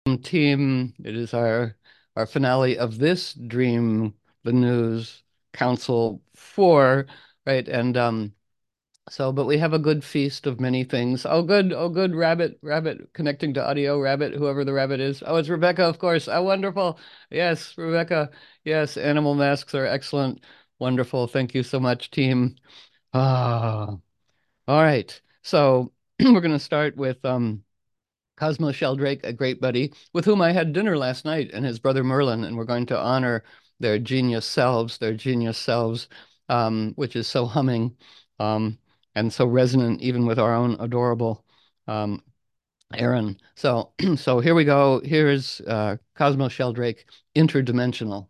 Team. It is our finale of this Dream the News Council 4, right? But we have a good feast of many things. Oh good, Rabbit connecting to audio, Rabbit, whoever the Rabbit is. Oh, it's Rebecca, of course. Oh, wonderful. Yes, Rebecca. Yes, animal masks are excellent. Wonderful. Thank you so much, team. Ah, all right. So we're gonna start with Cosmo Sheldrake, a great buddy, with whom I had dinner last night, and his brother Merlin, and we're going to honor their genius selves, which is so humming, um, and so resonant even with our own adorable um, Aaron. So, so here we go. Here is Cosmo Sheldrake, Interdimensional.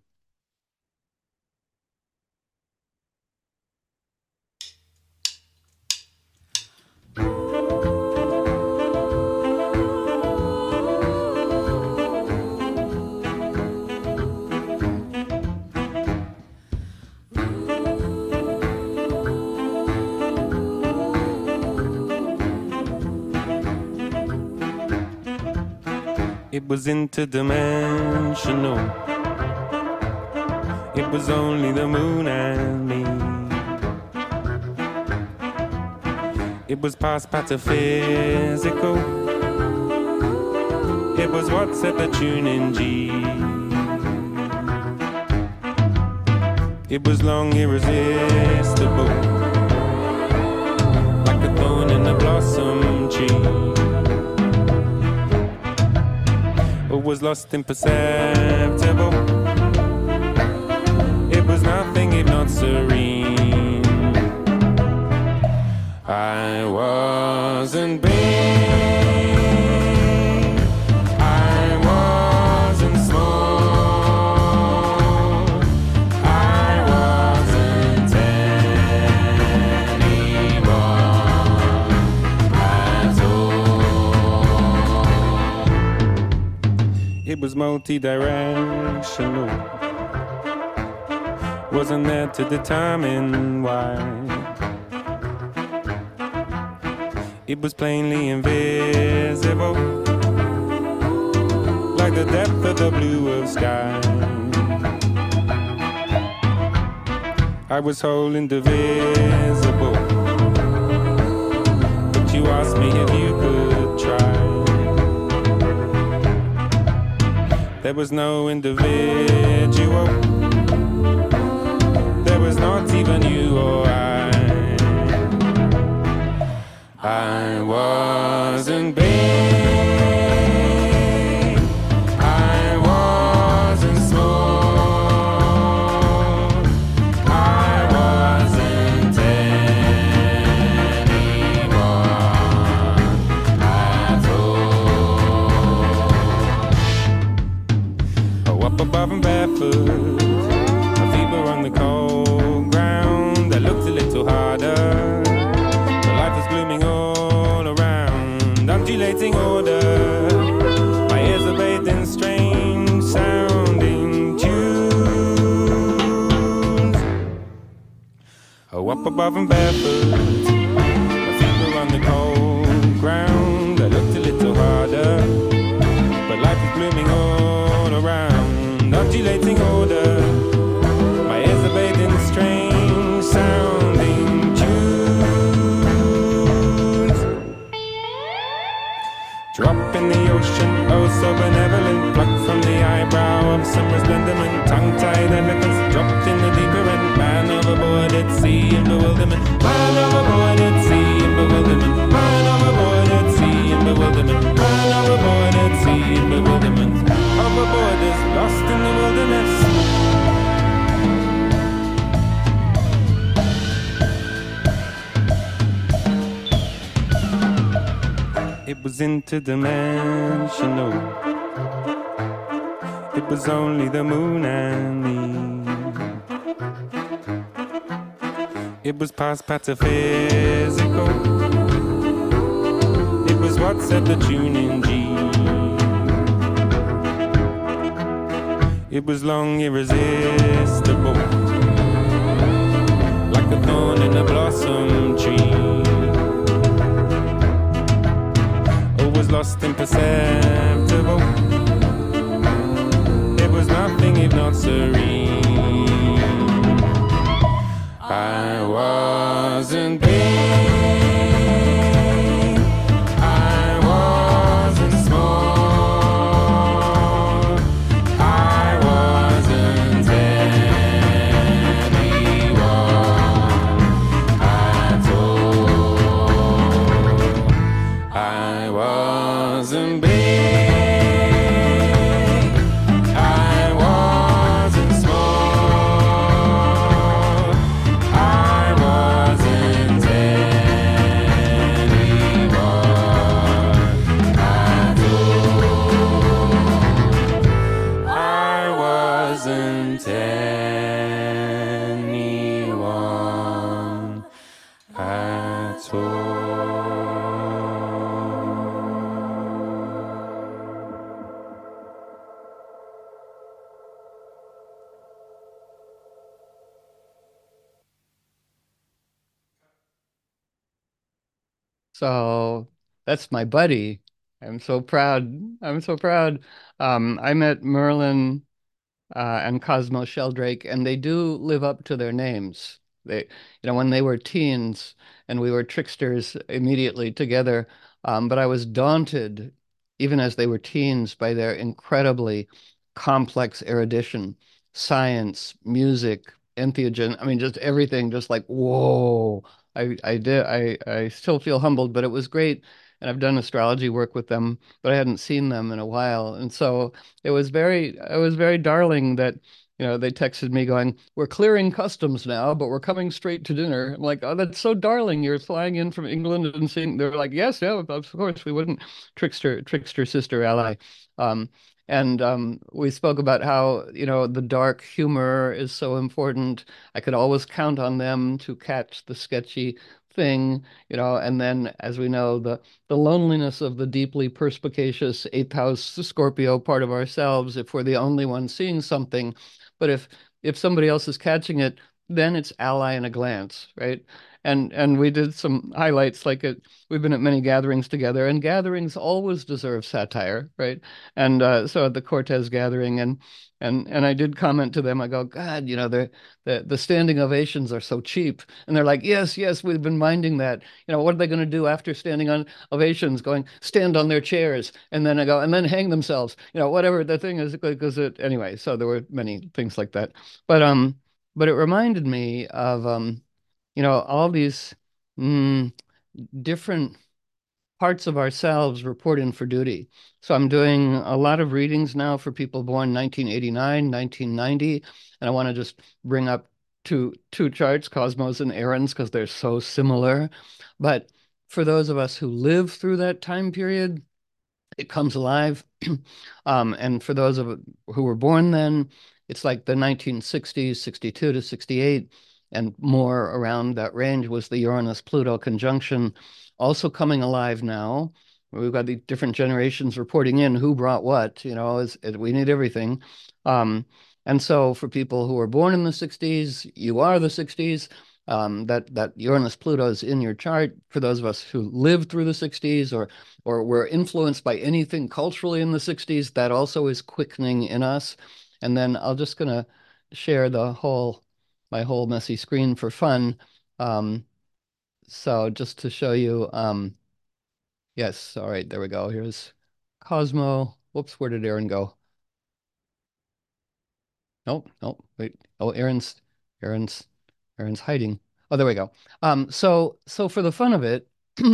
It was interdimensional. It was only the moon and me. It was past pataphysical. It was what set the tune in G. It was long irresistible, like a thorn in the blossom tree. It was lost imperceptible. It was nothing if not serene. I wasn't big, I wasn't small, I wasn't anyone at all. It was multi-directional. Wasn't there to determine why. It was plainly invisible, like the depth of the blue of sky. I was whole indivisible, but you asked me if you could try. There was no individual, there was not even you or I wasn't big, I wasn't small, I wasn't anyone at all. Oh, up above and barefoot, my feet were on the cold ground. I looked a little harder. Glooming all around, undulating order. My ears are bathed in strange sounding tunes. Oh, up above and barefoot, my feet were on the cold ground. I looked a little harder, but life is blooming all around, undulating order. My ears are bathed in strange sounding tunes. Drop in the ocean, oh so benevolent, plucked from the eyebrow of some resplendent, tongue-tied elegance, dropped in the deeper end, man overboard at sea in bewilderment, man overboard at sea in bewilderment, man overboard at sea in bewilderment, man overboard at sea in bewilderment, overboard is lost in the wilderness. It was interdimensional. It was only the moon and me. It was past pataphysical. It was what set the tune in G. It was long irresistible, like a thorn in a blossom tree. Was lost imperceptible. So that's my buddy. I'm so proud. I'm so proud. I met Merlin and Cosmo Sheldrake, and they do live up to their names. When they were teens and we were tricksters immediately together, but I was daunted, even as they were teens, by their incredibly complex erudition, science, music, entheogen. I mean, just everything, just like, whoa. I still feel humbled, but it was great. And I've done astrology work with them, but I hadn't seen them in a while. And so it was very darling that, they texted me going, "We're clearing customs now, but we're coming straight to dinner." I'm like, "Oh, that's so darling. You're flying in from England and seeing." They're like, "Yes, yeah, of course we wouldn't." Trickster, sister, ally. Um, and we spoke about how, the dark humor is so important. I could always count on them to catch the sketchy thing, and then, as we know, the loneliness of the deeply perspicacious eighth house Scorpio part of ourselves if we're the only one seeing something. But if somebody else is catching it, then it's ally in a glance, right? And we did some highlights like it. We've been at many gatherings together, and gatherings always deserve satire, right? And so at the Cortez gathering, and I did comment to them. I go, God, the standing ovations are so cheap, and they're like, yes, yes, we've been minding that. What are they going to do after standing on ovations? Going stand on their chairs, and then I go, and then hang themselves. Whatever the thing is, because anyway. So there were many things like that, but but it reminded me of all these mm, different parts of ourselves report in for duty. So I'm doing a lot of readings now for people born 1989, 1990, and I want to just bring up two charts, Cosmos and Aaron's, because they're so similar. But for those of us who live through that time period, it comes alive. And for those of who were born then, it's like the 1960s, 62 to 68, and more around that range was the Uranus-Pluto conjunction, also coming alive now. We've got the different generations reporting in who brought what, we need everything. And so for people who were born in the 60s, you are the 60s. That Uranus Pluto is in your chart. For those of us who lived through the 60s or were influenced by anything culturally in the 60s, that also is quickening in us. And then I'll just gonna share my whole messy screen for fun. Um, so just to show you, yes, all right, there we go. Here's Cosmo. Whoops, where did Aaron go? Nope, nope, wait. Oh, Aaron's, Aaron's hiding. Oh, there we go. So for the fun of it,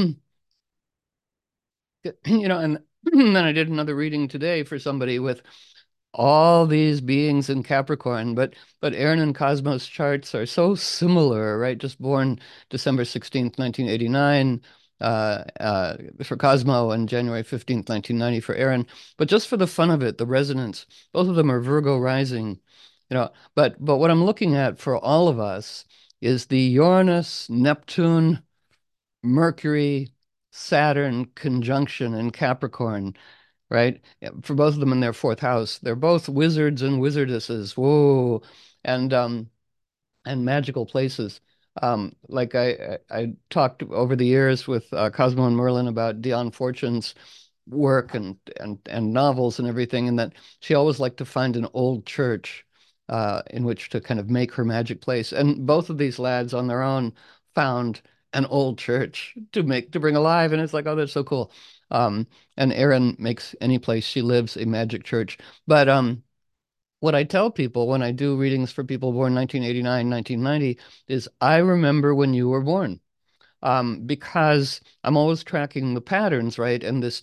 and then I did another reading today for somebody with all these beings in Capricorn, but Aaron and Cosmos charts are so similar, right? Just born December 16th, 1989, for Cosmo, and January 15th, 1990 for Aaron. But just for the fun of it, the resonance, both of them are Virgo rising, but what I'm looking at for all of us is the Uranus, Neptune, Mercury, Saturn conjunction in Capricorn, right? Yeah, for both of them in their fourth house. They're both wizards and wizardesses. Whoa. And magical places. Like I talked over the years with Cosmo and Merlin about Dion Fortune's work and novels and everything, and that she always liked to find an old church in which to kind of make her magic place. And both of these lads on their own found an old church to bring alive, and it's like, oh, that's so cool. And Erin makes any place she lives a magic church. But what I tell people when I do readings for people born 1989, 1990 is I remember when you were born. Because I'm always tracking the patterns, right? And this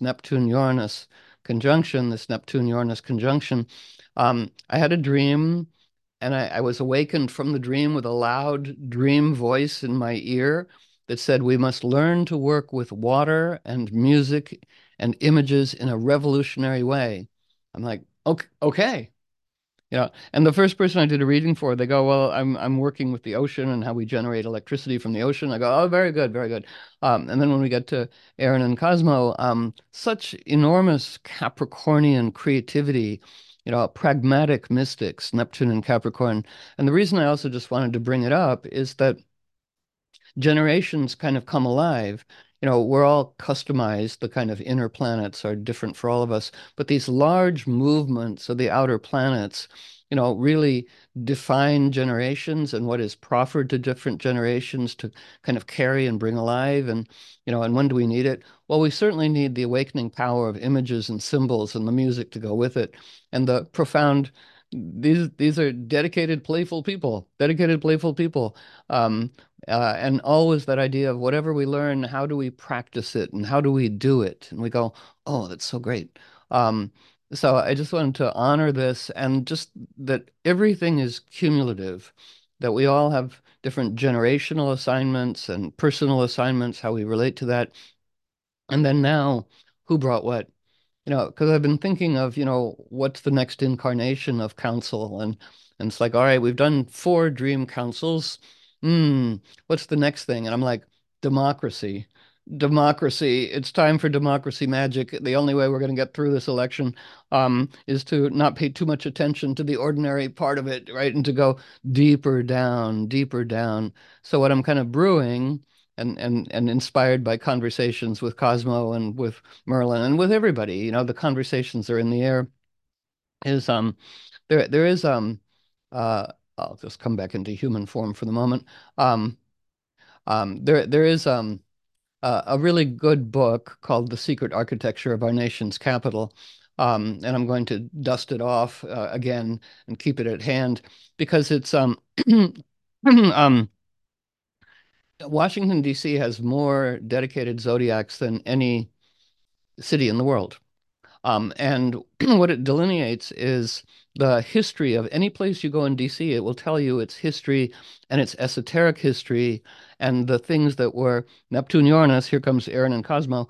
Neptune-Uranus conjunction. I had a dream, and I was awakened from the dream with a loud dream voice in my ear that said, "We must learn to work with water and music and images in a revolutionary way." I'm like, okay, okay. And the first person I did a reading for, they go, "Well, I'm working with the ocean and how we generate electricity from the ocean." I go, "Oh, very good, very good." And then when we get to Aaron and Cosmo, such enormous Capricornian creativity, pragmatic mystics, Neptune and Capricorn. And the reason I also just wanted to bring it up is that generations kind of come alive. we're all customized. The kind of inner planets are different for all of us, but these large movements of the outer planets, really define generations and what is proffered to different generations to kind of carry and bring alive. And when do we need it? Well, we certainly need the awakening power of images and symbols and the music to go with it, and the profound. These are dedicated, playful people. Um, and always that idea of whatever we learn, how do we practice it and how do we do it? And we go, oh, that's so great. Um, so I just wanted to honor this and just that everything is cumulative, that we all have different generational assignments and personal assignments, how we relate to that. And then now, who brought what? Because I've been thinking of, what's the next incarnation of council? And it's like, all right, we've done 4 dream councils. Hmm, what's the next thing? And I'm like, democracy. Democracy. It's time for democracy magic. The only way we're going to get through this election is to not pay too much attention to the ordinary part of it, right? And to go deeper down, deeper down. So what I'm kind of brewing and inspired by conversations with Cosmo and with Merlin and with everybody, the conversations are in the air, is there is uh I'll just come back into human form for the moment. Um there is a really good book called The Secret Architecture of Our Nation's Capital. And I'm going to dust it off again and keep it at hand because it's um Washington, D.C. has more dedicated zodiacs than any city in the world. And what it delineates is the history of any place you go in DC. It will tell you its history and its esoteric history and the things that were Neptune, Uranus. Here comes Aaron and Cosmo.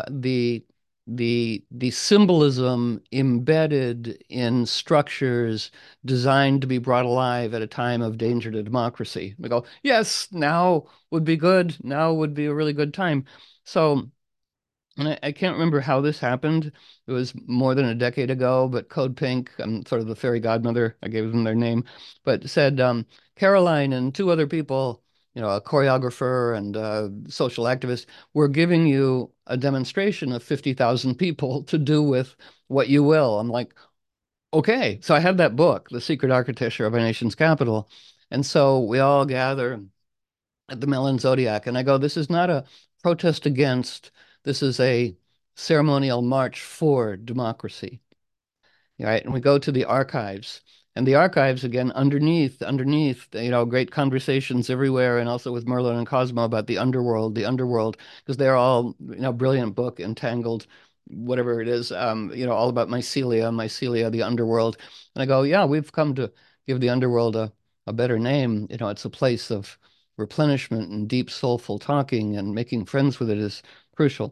The symbolism embedded in structures designed to be brought alive at a time of danger to democracy. We go, yes, now would be good. Now would be a really good time. So. And I can't remember how this happened. It was more than a decade ago, but Code Pink, I'm sort of the fairy godmother, I gave them their name, but said Caroline and 2 other people, a choreographer and a social activist, were giving you a demonstration of 50,000 people to do with what you will. I'm like, okay. So I have that book, The Secret Architecture of Our Nation's Capital. And so we all gather at the Mellon Zodiac. And I go, this is not a protest against, this is a ceremonial march for democracy. Right. And we go to the archives. And the archives, again, underneath, great conversations everywhere, and also with Merlin and Cosmo about the underworld, because they're all, brilliant book, Entangled, whatever it is, all about mycelia, the underworld. And I go, yeah, we've come to give the underworld a better name. It's a place of replenishment and deep, soulful talking, and making friends with it is crucial.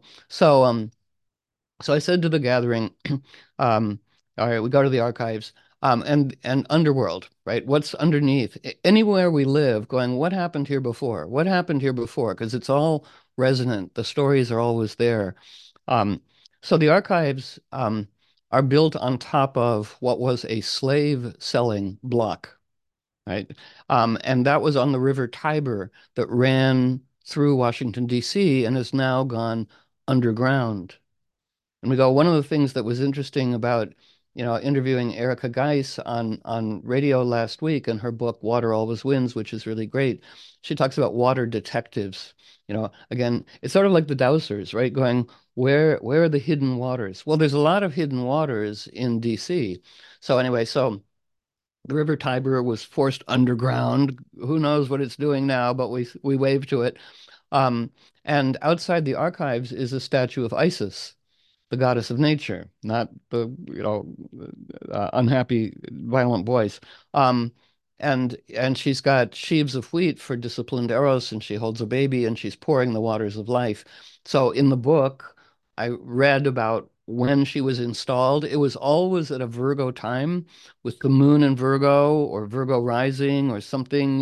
So I said to the gathering, um, all right, we go to the archives, and underworld, right? What's underneath? Anywhere we live, going, what happened here before? What happened here before? Because it's all resonant. The stories are always there. Um, so the archives are built on top of what was a slave selling block, right? And that was on the River Tiber that ran through Washington, D.C. and has now gone underground. And we go, one of the things that was interesting about, interviewing Erica Geiss on radio last week and her book Water Always Wins, which is really great. She talks about water detectives. Again, it's sort of like the dowsers, right? Going, where are the hidden waters? Well, there's a lot of hidden waters in DC. So anyway, so the River Tiber was forced underground. Who knows what it's doing now, but we wave to it. Um, and outside the archives is a statue of Isis, the goddess of nature, not the unhappy, violent boys. Um, and she's got sheaves of wheat for disciplined Eros, and she holds a baby, and she's pouring the waters of life. So in the book, I read about when she was installed. It was always at a Virgo time, with the moon in Virgo or Virgo rising or something.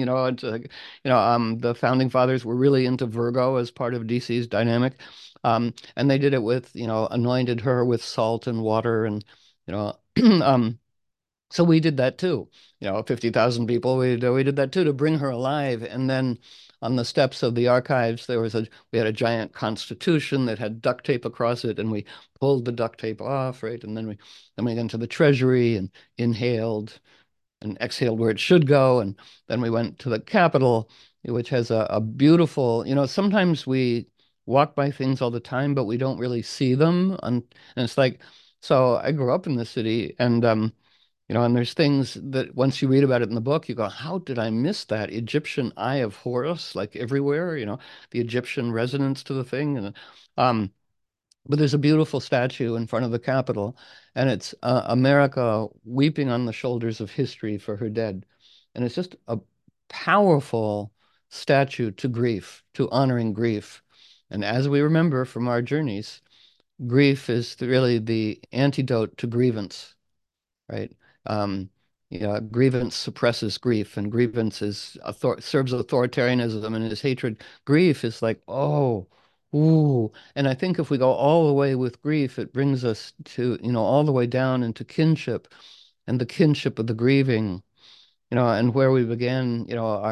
The founding fathers were really into Virgo as part of DC's dynamic. And they did it with, anointed her with salt and water and, you know, um, So we did that too. 50,000 people, we did that too to bring her alive. And then on the steps of the archives, we had a giant constitution that had duct tape across it, and we pulled the duct tape off, right? And then we went to the treasury and inhaled and exhaled where it should go. And then we went to the Capitol, which has a beautiful, sometimes we walk by things all the time, but we don't really see them. And it's like, so I grew up in the city, and there's things that once you read about it in the book, you go, how did I miss that Egyptian Eye of Horus, like everywhere, the Egyptian resonance to the thing. Um, but there's a beautiful statue in front of the Capitol, and it's America weeping on the shoulders of history for her dead. And it's just a powerful statue to grief, to honoring grief. And as we remember from our journeys, grief is really the antidote to grievance, right? Um, grievance suppresses grief, and grievance serves authoritarianism and is hatred. Grief is like, oh, ooh. And I think if we go all the way with grief, it brings us to, all the way down into kinship and the kinship of the grieving. And where we began,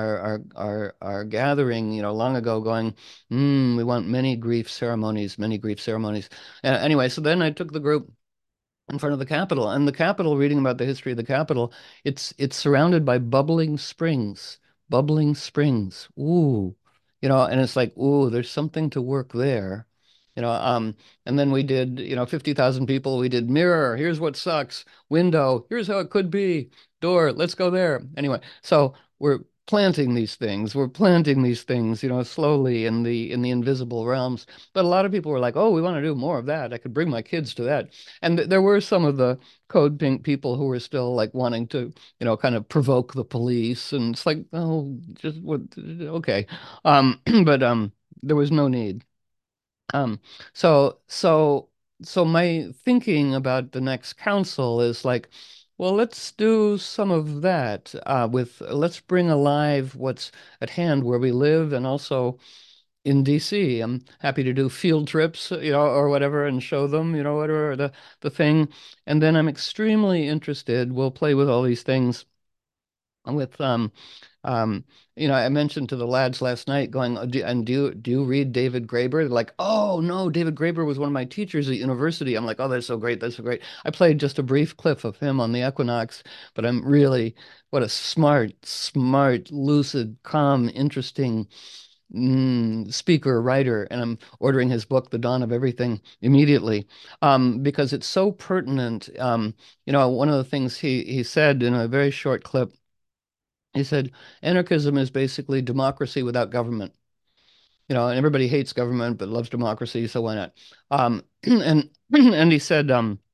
our gathering, long ago, going, we want many grief ceremonies, many grief ceremonies. Anyway, so then I took the group in front of the Capitol. And the Capitol, reading about the history of the Capitol, it's surrounded by bubbling springs, bubbling springs. Ooh, and it's like, ooh, there's something to work there. You know, um, and then we did, 50,000 people. We did mirror, here's what sucks. Window, here's how it could be. Door, let's go there. Anyway, so we're planting these things. We're planting these things, slowly in the invisible realms. But a lot of people were like, "Oh, we want to do more of that. I could bring my kids to that." And there were some of the Code Pink people who were still like wanting to, kind of provoke the police. And it's like, oh, just what? Okay. But there was no need. Um, so so so my thinking about the next council is like, well, let's do some of that let's bring alive what's at hand where we live and also in DC. I'm happy to do field trips, or whatever, and show them, whatever the thing. And then I'm extremely interested. We'll play with all these things with um I mentioned to the lads last night going, do you read David Graeber? They're like, oh no, David Graeber was one of my teachers at university. I'm like, oh, that's so great, that's so great. I played just a brief clip of him on the Equinox, but I'm really, what a smart, lucid, calm, interesting speaker, writer, and I'm ordering his book, The Dawn of Everything, immediately, because it's so pertinent. One of the things he said in a very short clip, he said, anarchism is basically democracy without government. And everybody hates government but loves democracy, so why not? And and he said,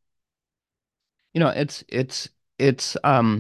you know, it's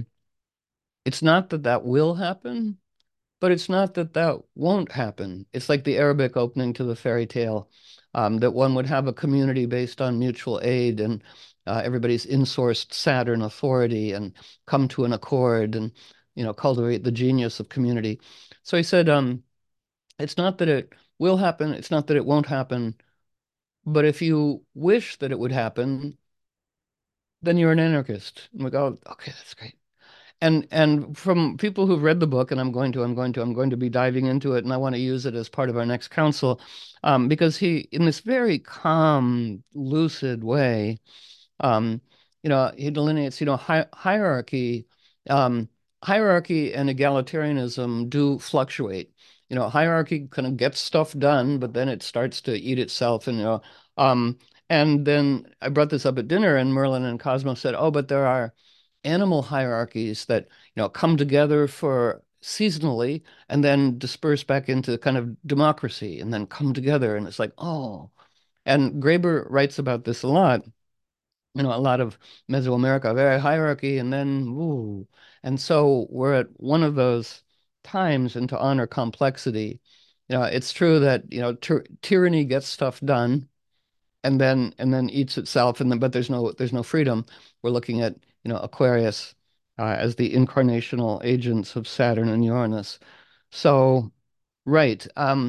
it's not that that will happen, but it's not that that won't happen. It's like the Arabic opening to the fairy tale, that one would have a community based on mutual aid and everybody's insourced Saturn authority and come to an accord and, cultivate the genius of community. So he said, it's not that it will happen, it's not that it won't happen, but if you wish that it would happen, then you're an anarchist. And we go, okay, that's great. And from people who've read the book, and I'm going to be diving into it, and I want to use it as part of our next council, because he, in this very calm, lucid way, um, he delineates, hierarchy, um, hierarchy and egalitarianism do fluctuate. Hierarchy kind of gets stuff done, but then it starts to eat itself, um, and then I brought this up at dinner, and Merlin and Cosmo said, "Oh, but there are animal hierarchies that, come together for seasonally and then disperse back into kind of democracy and then come together." And it's like, oh. And Graeber writes about this a lot, a lot of Mesoamerica, very hierarchy, and then, ooh. And so we're at one of those times, and to honor complexity, it's true that, tyranny gets stuff done and then eats itself, and then but there's no freedom. We're looking at, Aquarius as the incarnational agents of Saturn and Uranus. So, right.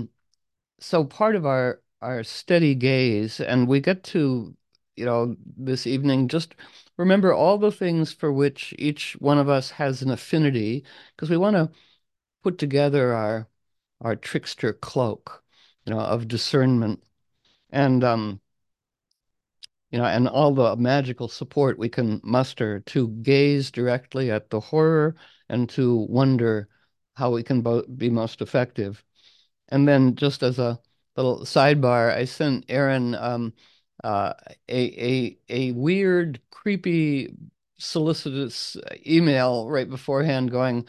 So part of our steady gaze, and we get to, this evening just remember all the things for which each one of us has an affinity, because we want to put together our trickster cloak, of discernment and and all the magical support we can muster to gaze directly at the horror and to wonder how we can both be most effective. And then just as a little sidebar, I sent Aaron uh, a weird, creepy, solicitous email right beforehand going,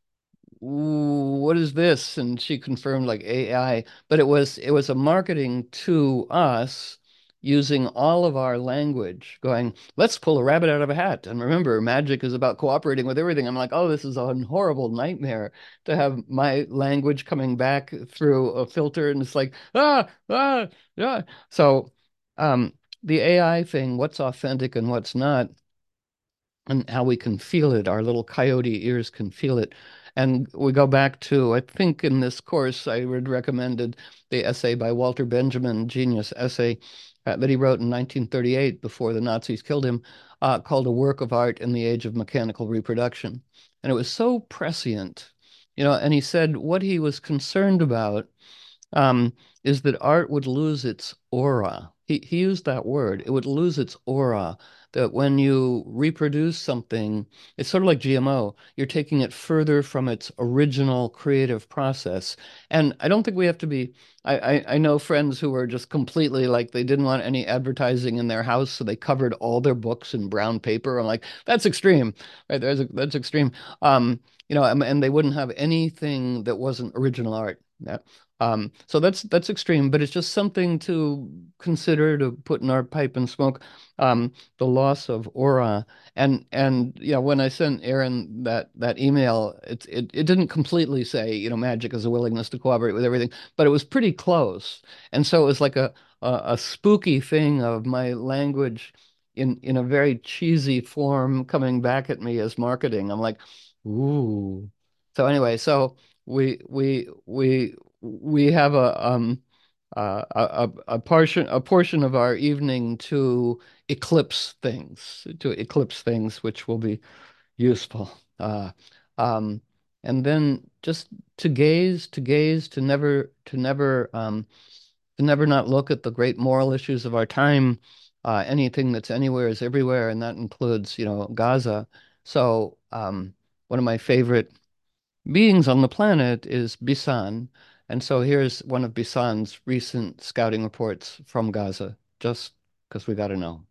"Ooh, what is this?" And she confirmed like AI, but it was a marketing to us using all of our language, going, "Let's pull a rabbit out of a hat." And remember, magic is about cooperating with everything. I'm like, "Oh, this is a horrible nightmare to have my language coming back through a filter." And it's like, yeah. So, um, the AI thing, what's authentic and what's not, and how we can feel it. Our little coyote ears can feel it. And we go back to, I think in this course, I would recommended the essay by Walter Benjamin, genius essay that he wrote in 1938 before the Nazis killed him, called A Work of Art in the Age of Mechanical Reproduction. And it was so prescient, and he said what he was concerned about um, is that art would lose its aura. He used that word. It would lose its aura. That when you reproduce something, it's sort of like GMO. You're taking it further from its original creative process. And I don't think we have to be. I know friends who were just completely like they didn't want any advertising in their house, so they covered all their books in brown paper. I'm like, that's extreme, right? That's extreme. And they wouldn't have anything that wasn't original art. Yeah. So that's extreme, but it's just something to consider to put in our pipe and smoke. The loss of aura, and when I sent Aaron that email, it didn't completely say magic is a willingness to cooperate with everything, but it was pretty close, and so it was like a spooky thing of my language in a very cheesy form coming back at me as marketing. I'm like, ooh. So anyway, so we have a portion of our evening to eclipse things which will be useful. Um, and then just to gaze, to never not look at the great moral issues of our time. Anything that's anywhere is everywhere, and that includes, Gaza. So, one of my favorite beings on the planet is Bisan. And so here's one of Bisan's recent scouting reports from Gaza, just because we got to know.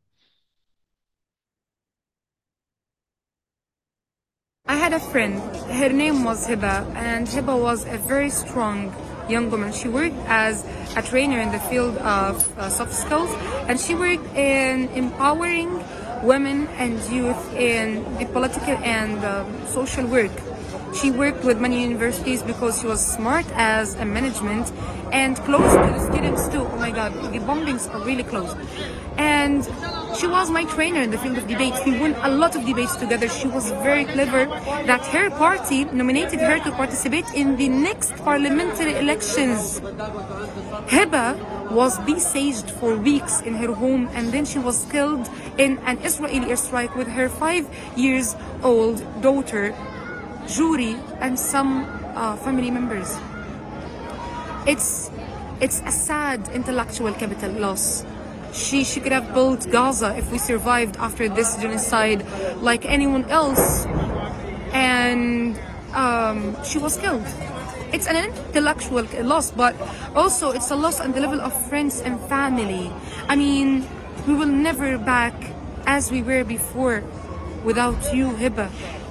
I had a friend, her name was Hiba, and Hiba was a very strong young woman. She worked as a trainer in the field of soft skills, and she worked in empowering women and youth in the political and social work. She worked with many universities because she was smart as a management and close to the students too. Oh my God, the bombings are really close. And she was my trainer in the field of debates. We won a lot of debates together. She was very clever that her party nominated her to participate in the next parliamentary elections. Hiba was besieged for weeks in her home, and then she was killed in an Israeli airstrike with her 5 years old daughter, Juri, and some family members. It's a sad intellectual capital loss. She could have built Gaza if we survived after this genocide like anyone else, and she was killed. It's an intellectual loss, but also it's a loss on the level of friends and family. I mean, we will never back as we were before without you, Hiba.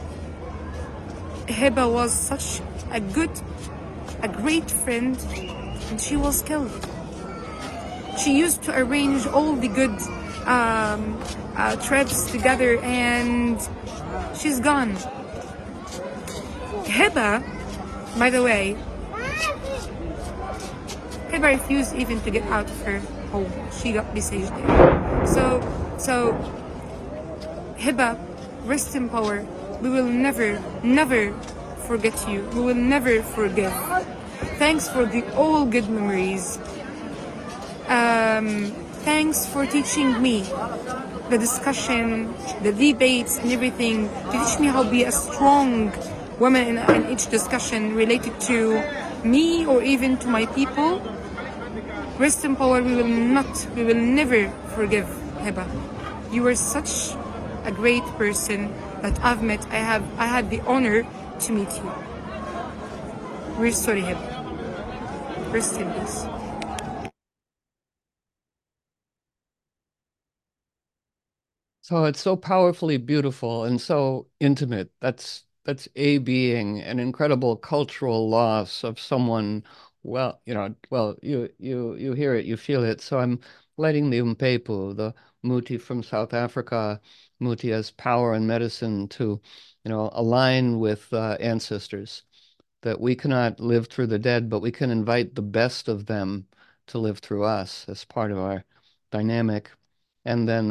Hiba was such a great friend, and she was killed. She used to arrange all the good trips together, and she's gone. Hiba, by the way, Hiba refused even to get out of her home. She got besieged there. So Hiba, rest in power. We will never forget you. We will never forgive. Thanks for all good memories. Thanks for teaching me the discussion, the debates, and everything to teach me how to be a strong woman in each discussion related to me or even to my people. Rest in power. We will never forgive Heba. You were such a great person that I've met. I had the honor to meet you. We're sorry, Heba. Rest in peace. So it's so powerfully beautiful and so intimate. That's a being, an incredible cultural loss of someone. Well, well, you hear it, you feel it. So I'm letting the Umpepu, the Muti from South Africa, Muti as power and medicine to, align with ancestors. That we cannot live through the dead, but we can invite the best of them to live through us as part of our dynamic. And then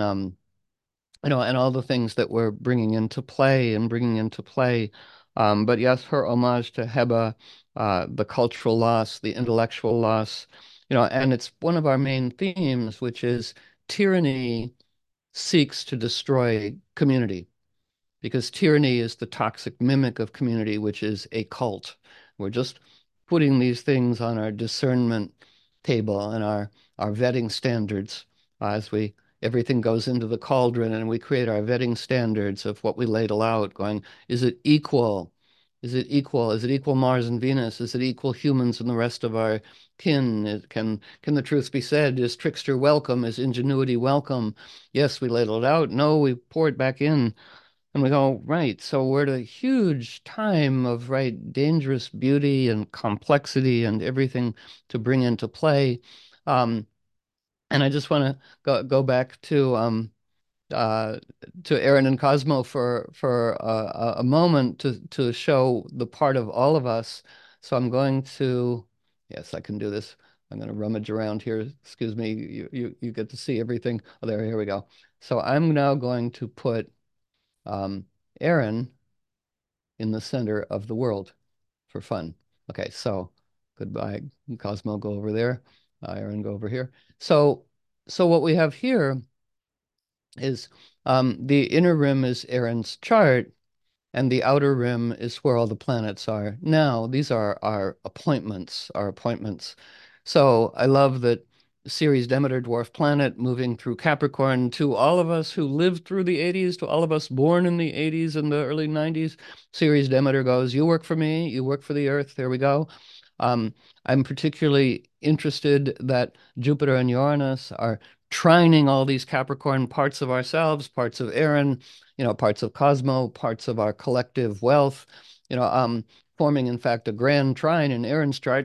and all the things that we're bringing into play and bringing into play. But yes, her homage to Heba, the cultural loss, the intellectual loss, and it's one of our main themes, which is tyranny seeks to destroy community because tyranny is the toxic mimic of community, which is a cult. We're just putting these things on our discernment table and our vetting standards as we everything goes into the cauldron and we create our vetting standards of what we ladle out, going, is it equal? Is it equal? Is it equal Mars and Venus? Is it equal humans and the rest of our kin? Can the truth be said? Is trickster welcome? Is ingenuity welcome? Yes, we ladle it out. No, we pour it back in. And we go, right, so we're at a huge time of, right, dangerous beauty and complexity and everything to bring into play. Um, and I just want to go back uh, to Aaron and Cosmo for a moment to show the part of all of us. So I'm going to, yes, I can do this. I'm going to rummage around here. Excuse me, you get to see everything. Oh, here we go. So I'm now going to put um, Aaron in the center of the world for fun. Okay, so goodbye, Cosmo, go over there. Aaron, go over here. So what we have here is the inner rim is Aaron's chart, and the outer rim is where all the planets are. Now, these are our appointments. So I love that Ceres Demeter dwarf planet moving through Capricorn to all of us who lived through the 80s, to all of us born in the 80s and the early 90s. Ceres Demeter goes, you work for me, you work for the earth. There we go. Um, I'm particularly interested that Jupiter and Uranus are trining all these Capricorn parts of ourselves, parts of Aaron, parts of Cosmo, parts of our collective wealth, forming, in fact, a grand trine in Aaron's chart.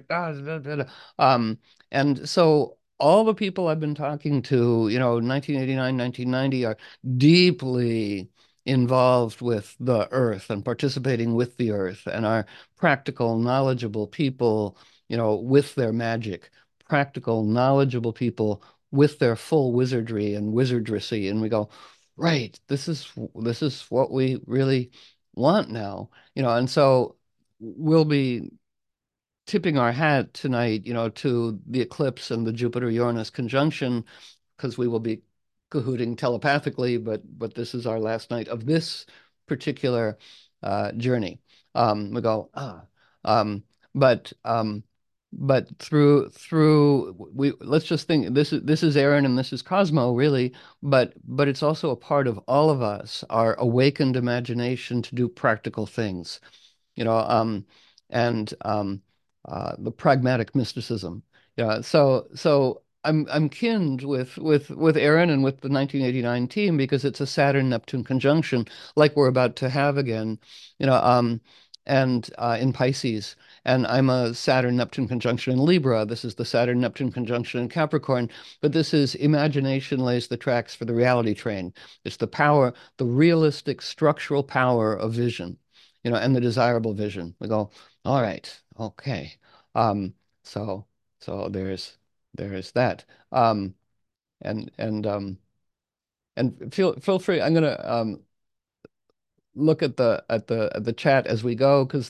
And so all the people I've been talking to, 1989, 1990, are deeply involved with the earth and participating with the earth and are practical, knowledgeable people, with their magic, practical, knowledgeable people with their full wizardry and wizardry. And we go, right, this is what we really want now, and so we'll be tipping our hat tonight, to the eclipse and the Jupiter-Uranus conjunction, because we will be cahooting telepathically, but this is our last night of this particular journey. We go, um, but um, but through we let's just think this is Aaron and this is Cosmo really, but it's also a part of all of us, our awakened imagination to do practical things you know, and the pragmatic mysticism. Yeah, so I'm kinned with Aaron and with the 1989 team because it's a Saturn Neptune conjunction like we're about to have again, you know, and in Pisces. And I'm a Saturn Neptune conjunction in Libra. This is the Saturn Neptune conjunction in Capricorn. But this is imagination lays the tracks for the reality train. It's the power, the realistic structural power of vision, and the desirable vision. We go, all right, okay. Um, so so there's that. And and um and feel free. I'm gonna look at the chat as we go because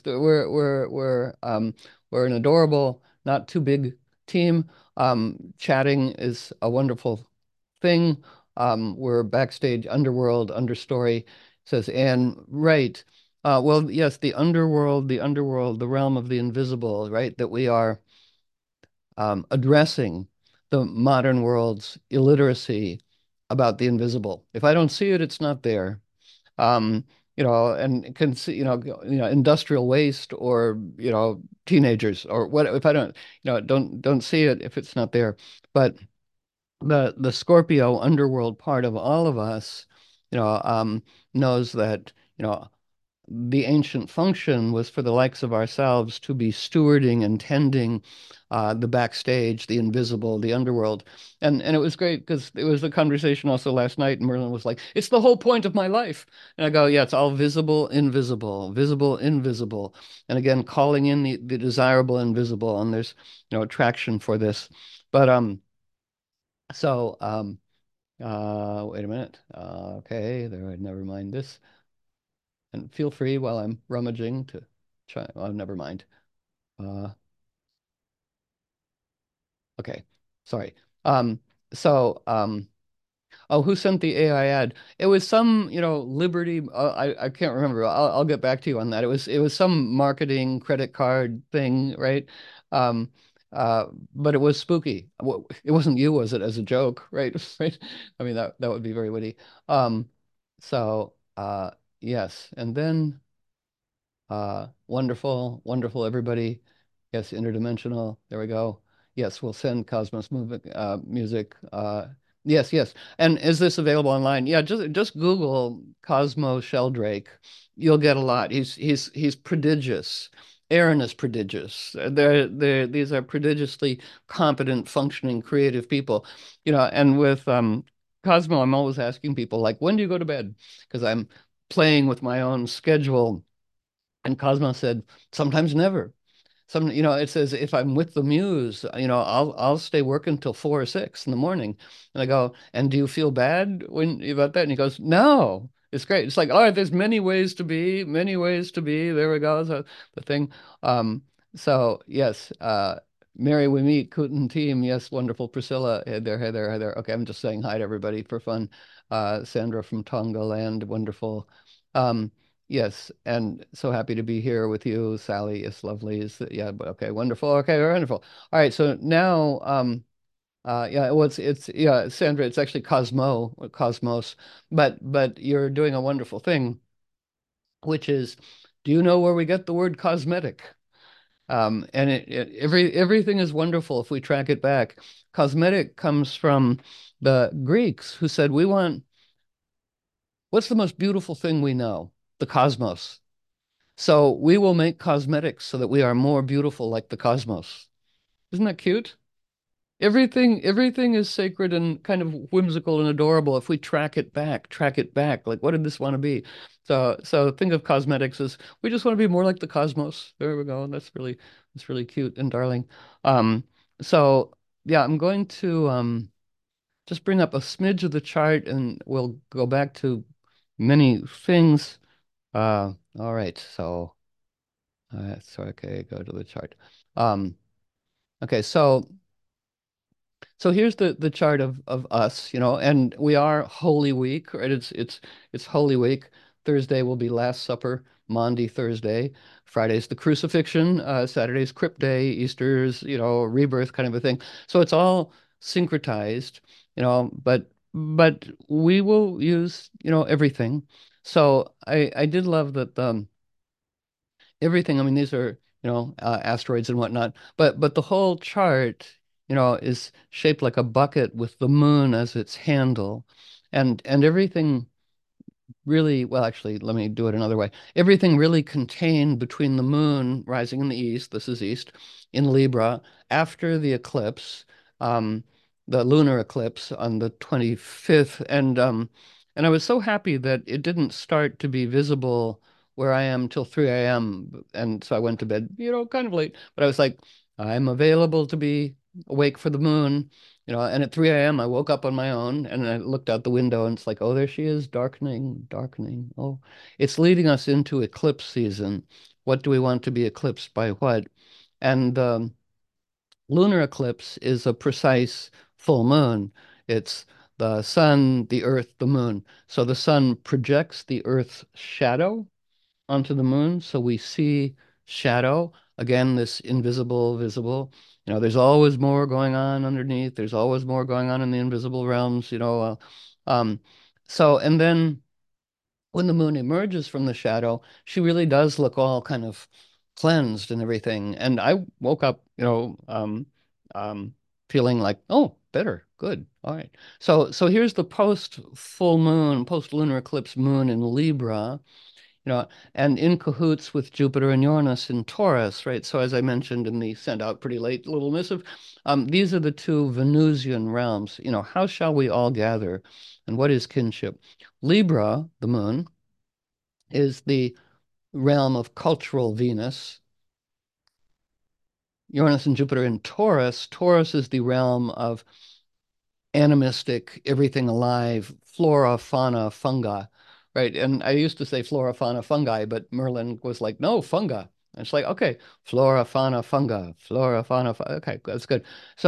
we're an adorable, not too big team. Chatting is a wonderful thing. We're backstage, underworld, understory, says Anne. Right. Well, yes, the underworld, the realm of the invisible, right? That we are addressing the modern world's illiteracy about the invisible. If I don't see it, it's not there. Um, and can see, industrial waste or, teenagers or what, if I don't, don't see it if it's not there. But the Scorpio underworld part of all of us, knows that, the ancient function was for the likes of ourselves to be stewarding and tending the backstage, the invisible, the underworld. And it was great because it was a conversation also last night, and Merlin was like, "It's the whole point of my life." And I go, "Yeah, it's all visible, invisible, visible, invisible." And again, calling in the desirable invisible, and there's, attraction for this. But so wait a minute. Okay, there, never mind this. And feel free while I'm rummaging to try. Oh, never mind. Uh, okay, sorry. Um, so, oh, who sent the AI ad? It was some, Liberty. I can't remember. I'll get back to you on that. It was some marketing credit card thing, right? Um, uh, but it was spooky. It wasn't you, was it? As a joke, right? Right. I mean, that would be very witty. So, yes, and then. Wonderful, wonderful, everybody. Yes, interdimensional. There we go. Yes, we'll send Cosmos music. Yes, yes. And is this available online? Yeah, just Google Cosmo Sheldrake. You'll get a lot. He's prodigious. Aaron is prodigious. These are prodigiously competent, functioning, creative people. And with Cosmo, I'm always asking people like, when do you go to bed? Because I'm playing with my own schedule and Cosmo said, sometimes never. It says if I'm with the muse, I'll stay working till 4 or 6 in the morning. And I go, and do you feel bad when about that? And he goes, no, it's great. It's like, all right, there's many ways to be, many ways to be. There we go. So the thing. So yes, Mary, we meet, Kooten team. Yes, wonderful Priscilla. Hey there, hey there, hey there. Okay, I'm just saying hi to everybody for fun. Sandra from Tonga Land, wonderful. Um, Yes, and so happy to be here with you, Sally. It's lovely. Yeah, but okay, wonderful. Okay, wonderful. All right, so now, yeah, well, it's yeah, Sandra. It's actually Cosmo, or Cosmos, but you're doing a wonderful thing, which is, do you know where we get the word cosmetic? And everything is wonderful if we track it back. Cosmetic comes from the Greeks who said, we want, what's the most beautiful thing we know? The cosmos. So we will make cosmetics so that we are more beautiful like the cosmos. Isn't that cute? Everything is sacred and kind of whimsical and adorable if we track it back. Like, what did this want to be? So think of cosmetics as we just want to be more like the cosmos. There we go. That's really cute and darling. Um, so yeah, I'm going to just bring up a smidge of the chart and we'll go back to many things. All right, so okay, go to the chart. Um, okay, so here's the chart of us, and we are Holy Week, right? It's Holy Week. Thursday will be Last Supper, Maundy Thursday. Friday's the Crucifixion, Saturday's Crypt Day, Easter's, rebirth kind of a thing. So it's all syncretized, but we will use, everything. So I did love that everything. I mean, these are, asteroids and whatnot, but the whole chart, is shaped like a bucket with the moon as its handle, and everything really, well, actually, let me do it another way. Everything really contained between the moon rising in the east, this is east, in Libra, after the eclipse, um, the lunar eclipse on the 25th. And I was so happy that it didn't start to be visible where I am till 3 a.m. And so I went to bed, kind of late, but I was like, I'm available to be awake for the moon. And at 3 a.m. I woke up on my own and I looked out the window and it's like, oh, there she is, darkening, darkening. Oh, it's leading us into eclipse season. What do we want to be eclipsed by what? And lunar eclipse is a precise full moon. It's the sun, the earth, the moon. So the sun projects the earth's shadow onto the moon, so we see shadow. Again, this invisible, visible. There's always more going on underneath. There's always more going on in the invisible realms, um, and then when the moon emerges from the shadow, she really does look all kind of cleansed and everything. And I woke up, um, feeling like, oh, better, good, all right. So here's the post full moon, post lunar eclipse moon in Libra, and in cahoots with Jupiter and Uranus in Taurus, right? So as I mentioned in the sent out pretty late little missive, these are the two Venusian realms. How shall we all gather? And what is kinship? Libra, the moon, is the realm of cultural Venus. Uranus and Jupiter in Taurus. Taurus is the realm of animistic, everything alive, flora, fauna, fungi, right? And I used to say flora, fauna, fungi, but Merlin was like, no, fungi. And it's like, okay, flora, fauna, fungi, flora, fauna, okay, that's good.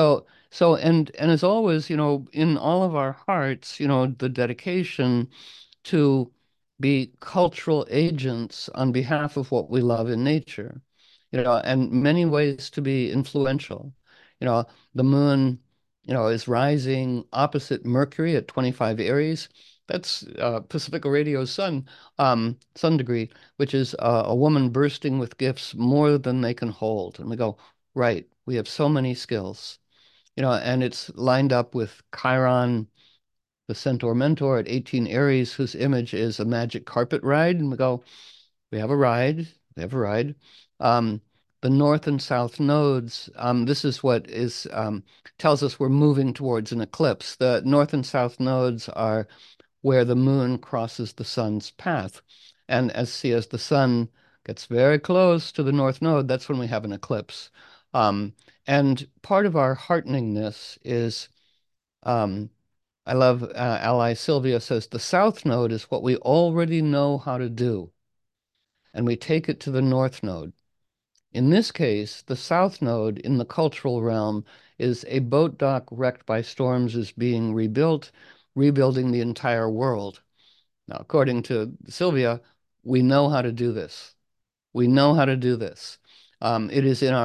And as always, in all of our hearts, the dedication to be cultural agents on behalf of what we love in nature, and many ways to be influential. The moon, is rising opposite Mercury at 25 Aries. That's Pacifica Radio's sun degree, which is a woman bursting with gifts more than they can hold. And we go, right, we have so many skills, and it's lined up with Chiron, the Centaur Mentor at 18 Aries, whose image is a magic carpet ride. And we go, we have a ride, we have a ride. Um, the north and south nodes, this is what tells us we're moving towards an eclipse. The north and south nodes are where the moon crosses the sun's path. And as the sun gets very close to the north node, that's when we have an eclipse. And part of our hearteningness is um, I love Ally Sylvia says the south node is what we already know how to do, and we take it to the north node. In this case, the south node in the cultural realm is a boat dock wrecked by storms is being rebuilt, rebuilding the entire world. Now, according to Sylvia, we know how to do this. We know how to do this. It is in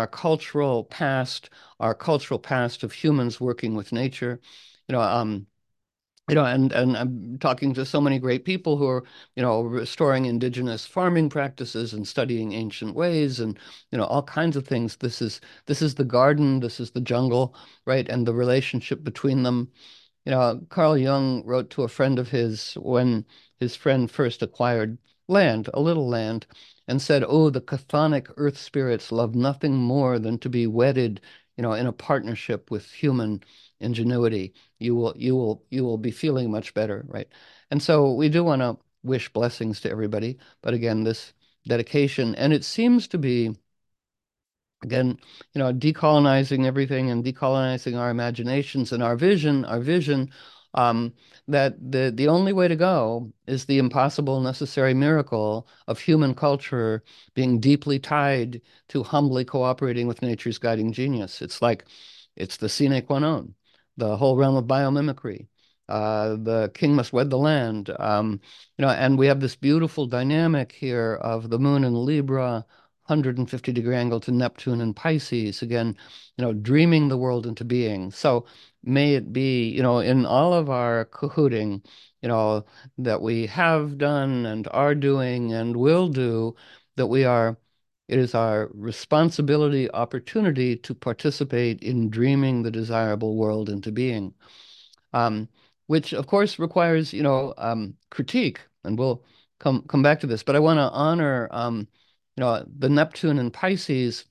our cultural past of humans working with nature. You know, um, and I'm talking to so many great people who are, restoring indigenous farming practices and studying ancient ways and, all kinds of things. This is the garden, this is the jungle, right? And the relationship between them. Carl Jung wrote to a friend of his when his friend first acquired land, a little land, and said, "Oh, the chthonic earth spirits love nothing more than to be wedded, in a partnership with human ingenuity. You will be feeling much better, right?" And so we do want to wish blessings to everybody, but again, this dedication, and it seems to be again, decolonizing everything and decolonizing our imaginations and our vision, um, that the only way to go is the impossible necessary miracle of human culture being deeply tied to humbly cooperating with nature's guiding genius. It's the sine qua non, the whole realm of biomimicry. The king must wed the land. And we have this beautiful dynamic here of the moon in Libra, 150-degree angle to Neptune and Pisces, again, dreaming the world into being. So may it be, in all of our cahooting, that we have done and are doing and will do, that it is our responsibility, opportunity to participate in dreaming the desirable world into being. Um, which of course requires, critique, and we'll come back to this. But I want to honor, the Neptune and Pisces.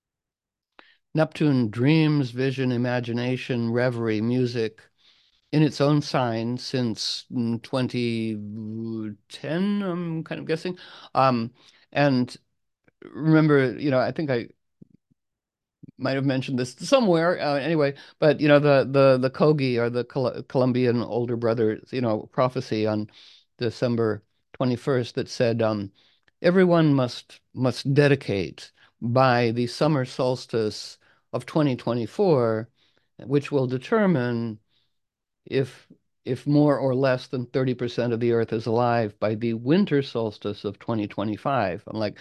Neptune dreams, vision, imagination, reverie, music in its own sign since 2010, I'm kind of guessing. And remember, I think I might have mentioned this somewhere. Anyway, but the Kogi or the Colombian older brother, prophecy on December 21st that said, everyone must dedicate by the summer solstice of 2024, which will determine if if more or less than 30% of the Earth is alive by the winter solstice of 2025. I'm like,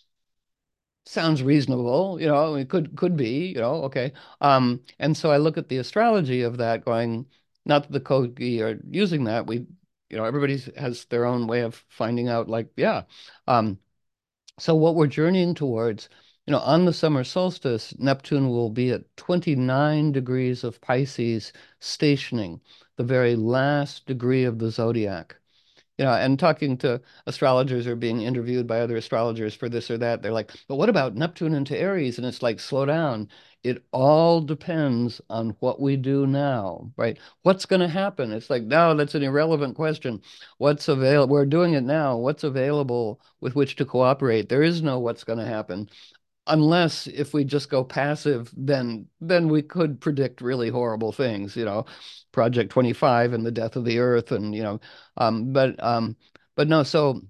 sounds reasonable, it could be, okay. And so I look at the astrology of that going, not that the Kogi are using that, everybody has their own way of finding out, like, yeah. Um, so what we're journeying towards, on the summer solstice, Neptune will be at 29 degrees of Pisces, stationing the very last degree of the zodiac. And talking to astrologers or being interviewed by other astrologers for this or that, they're like, but what about Neptune into Aries? And it's like, slow down. It all depends on what we do now, right? What's going to happen? It's like, no, that's an irrelevant question. What's available? We're doing it now. What's available with which to cooperate? There is no what's going to happen. Unless if we just go passive, then we could predict really horrible things, Project 25 and the death of the Earth, and um, but um, but no.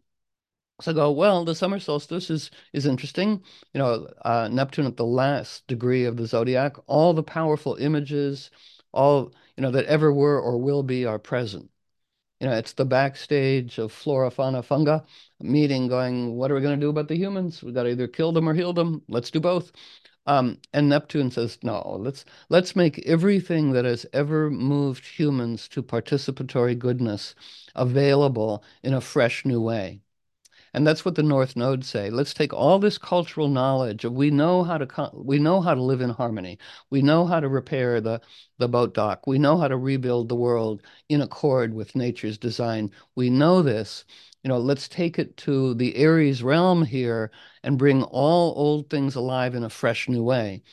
So go, well, the summer solstice is interesting. Neptune at the last degree of the zodiac. All the powerful images, all that ever were or will be are present. It's the backstage of flora, fauna, funga meeting going, what are we going to do about the humans? We got to either kill them or heal them. Let's do both. And Neptune says, no, let's make everything that has ever moved humans to participatory goodness available in a fresh new way. And that's what the North Nodes say. Let's take all this cultural knowledge of we know how to live in harmony. We know how to repair the boat dock. We know how to rebuild the world in accord with nature's design. We know this. Let's take it to the Aries realm here and bring all old things alive in a fresh new way.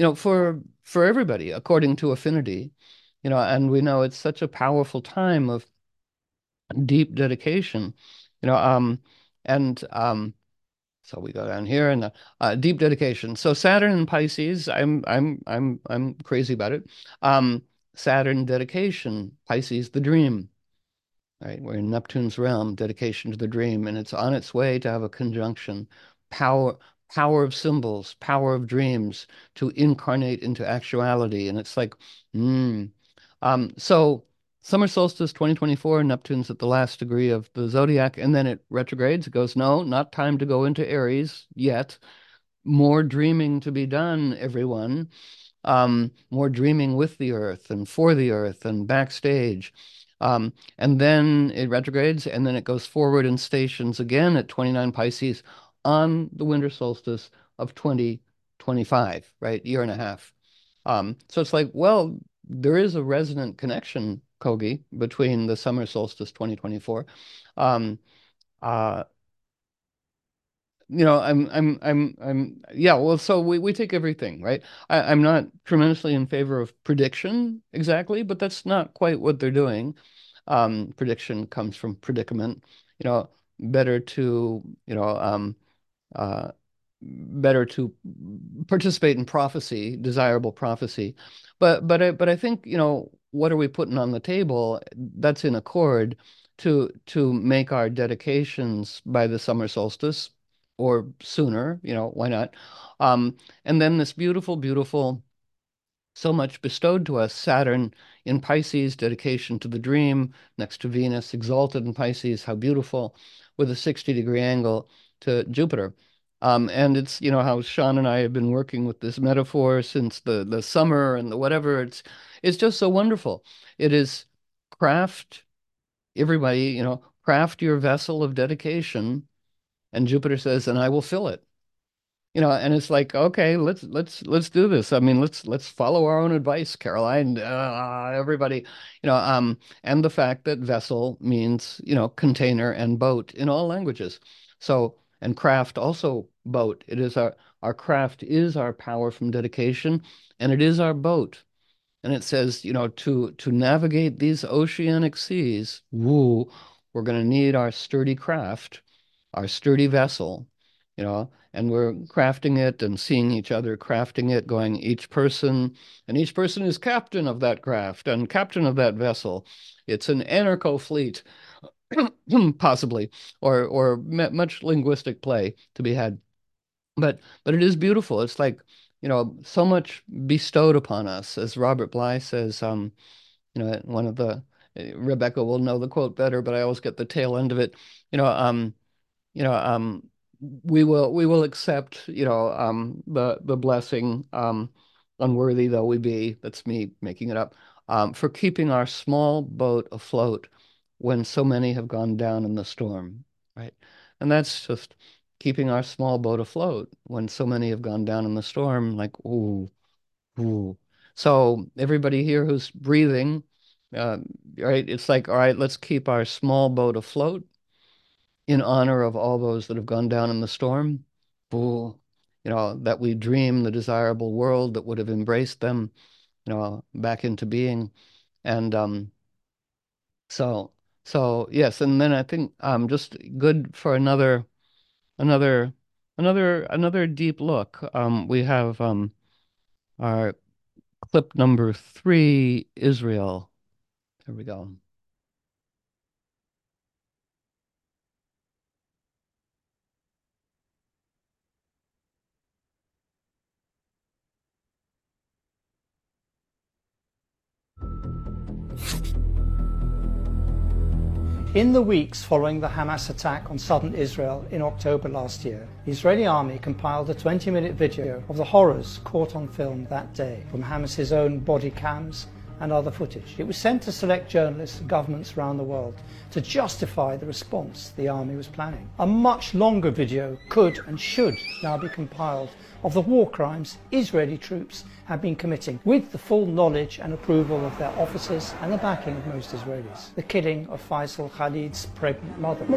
For everybody, according to affinity. And we know it's such a powerful time of deep dedication. You know, and so we go down here and deep dedication. So Saturn and Pisces, I'm crazy about it. Um, Saturn dedication, Pisces the dream, right? We're in Neptune's realm, dedication to the dream, and it's on its way to have a conjunction, power, power of symbols, power of dreams to incarnate into actuality. And it's like, hmm. So summer solstice 2024, Neptune's at the last degree of the zodiac, and then it retrogrades. It goes, no, not time to go into Aries yet. More dreaming to be done, everyone. More dreaming with the earth and for the earth and backstage. And then it retrogrades, and then it goes forward and stations again at 29 Pisces on the winter solstice of 2025, right? Year and a half. So it's like, well, there is a resonant connection, Kogi, between the summer solstice 2024. Um, uh, yeah, well, so we take everything, right? I'm not tremendously in favor of prediction exactly, but that's not quite what they're doing. Prediction comes from predicament, you know, better to, uh, better to participate in prophecy, desirable prophecy. But I think, what are we putting on the table? That's in accord to make our dedications by the summer solstice or sooner, why not? And then this beautiful, beautiful, so much bestowed to us, Saturn in Pisces, dedication to the dream, next to Venus, exalted in Pisces, how beautiful, with a 60-degree angle to Jupiter. And it's, how Sean and I have been working with this metaphor since the summer and the whatever. It's just so wonderful. It is craft, everybody, craft your vessel of dedication, and Jupiter says, and I will fill it. And it's like, okay, let's do this. I mean, let's follow our own advice, Caroline. Everybody, and the fact that vessel means, container and boat in all languages. So, and craft also boat. It is our craft is our power from dedication, and it is our boat. And it says, to navigate these oceanic seas, woo, we're going to need our sturdy craft, our sturdy vessel, and we're crafting it and seeing each other crafting it, going and each person is captain of that craft and captain of that vessel. It's an anarcho fleet, possibly, or much linguistic play to be had. But it is beautiful. It's like, so much bestowed upon us, as Robert Bly says, one of the Rebecca will know the quote better, but I always get the tail end of it. You know, you know, we will accept, the blessing, unworthy though we be, that's me making it up, for keeping our small boat afloat when so many have gone down in the storm, right? And that's just keeping our small boat afloat when so many have gone down in the storm, like, ooh, ooh. So everybody here who's breathing, uh, right, it's like, all right, let's keep our small boat afloat in honor of all those that have gone down in the storm. Ooh, that we dream the desirable world that would have embraced them, back into being. And so so yes, and then I think just good for another another deep look. We have our clip number 3, Israel. Here we go. In the weeks following the Hamas attack on southern Israel in October last year, the Israeli army compiled a 20-minute video of the horrors caught on film that day from Hamas's own body cams and other footage. It was sent to select journalists and governments around the world to justify the response the army was planning. A much longer video could and should now be compiled of the war crimes Israeli troops have been committing, with the full knowledge and approval of their officers and the backing of most Israelis. The killing of Faisal Khalid's pregnant mother,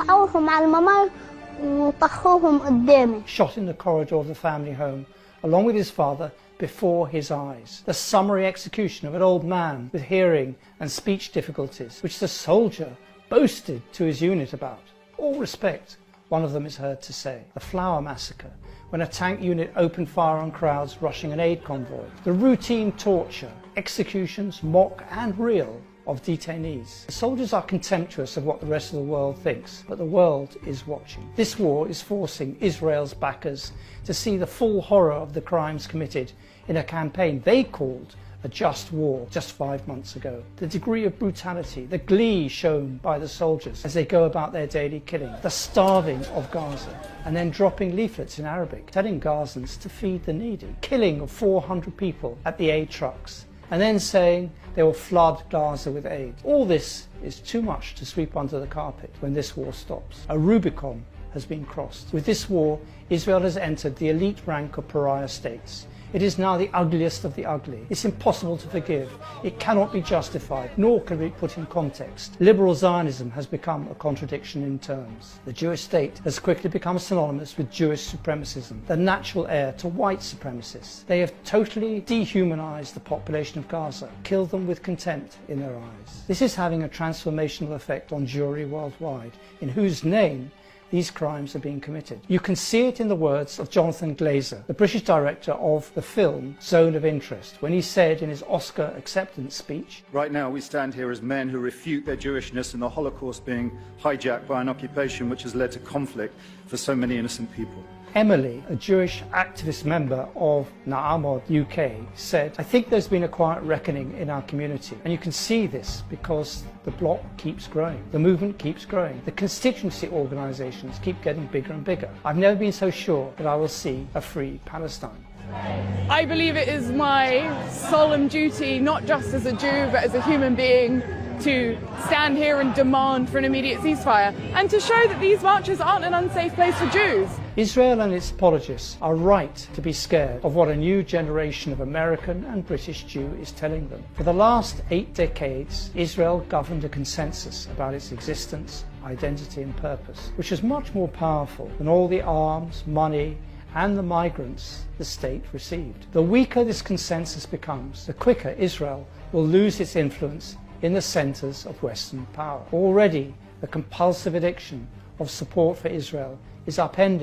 shot in the corridor of the family home along with his father before his eyes. The summary execution of an old man with hearing and speech difficulties, which the soldier boasted to his unit about. All respect, one of them is heard to say. The Flower Massacre, when a tank unit opened fire on crowds rushing an aid convoy. The routine torture, executions, mock and real, of detainees. The soldiers are contemptuous of what the rest of the world thinks, but the world is watching. This war is forcing Israel's backers to see the full horror of the crimes committed in a campaign they called a just war just 5 months ago. The degree of brutality, the glee shown by the soldiers as they go about their daily killing, the starving of Gaza, and then dropping leaflets in Arabic telling Gazans to feed the needy, killing of 400 people at the aid trucks, and then saying they will flood Gaza with aid. All this is too much to sweep under the carpet when this war stops. A Rubicon has been crossed. With this war, Israel has entered the elite rank of pariah states. It is now the ugliest of the ugly. It's impossible to forgive. It cannot be justified, nor can it be put in context. Liberal Zionism has become a contradiction in terms. The Jewish state has quickly become synonymous with Jewish supremacism, the natural heir to white supremacists. They have totally dehumanized the population of Gaza, killed them with contempt in their eyes. This is having a transformational effect on Jewry worldwide, in whose name these crimes are being committed. You can see it in the words of Jonathan Glazer, the British director of the film Zone of Interest, when he said in his Oscar acceptance speech, "Right now we stand here as men who refute their Jewishness and the Holocaust being hijacked by an occupation which has led to conflict for so many innocent people." Emily, a Jewish activist member of Na'amot UK, said, "I think there's been a quiet reckoning in our community, and you can see this because the bloc keeps growing, the movement keeps growing, the constituency organisations keep getting bigger and bigger. I've never been so sure that I will see a free Palestine." I believe it is my solemn duty, not just as a Jew, but as a human being, to stand here and demand for an immediate ceasefire, and to show that these marches aren't an unsafe place for Jews. Israel and its apologists are right to be scared of what a new generation of American and British Jew is telling them. For the last 8 decades, Israel governed a consensus about its existence, identity and purpose, which is much more powerful than all the arms, money, and the migrants the state received. The weaker this consensus becomes, the quicker Israel will lose its influence in the centres of Western power. Already, the compulsive addiction of support for Israel is upending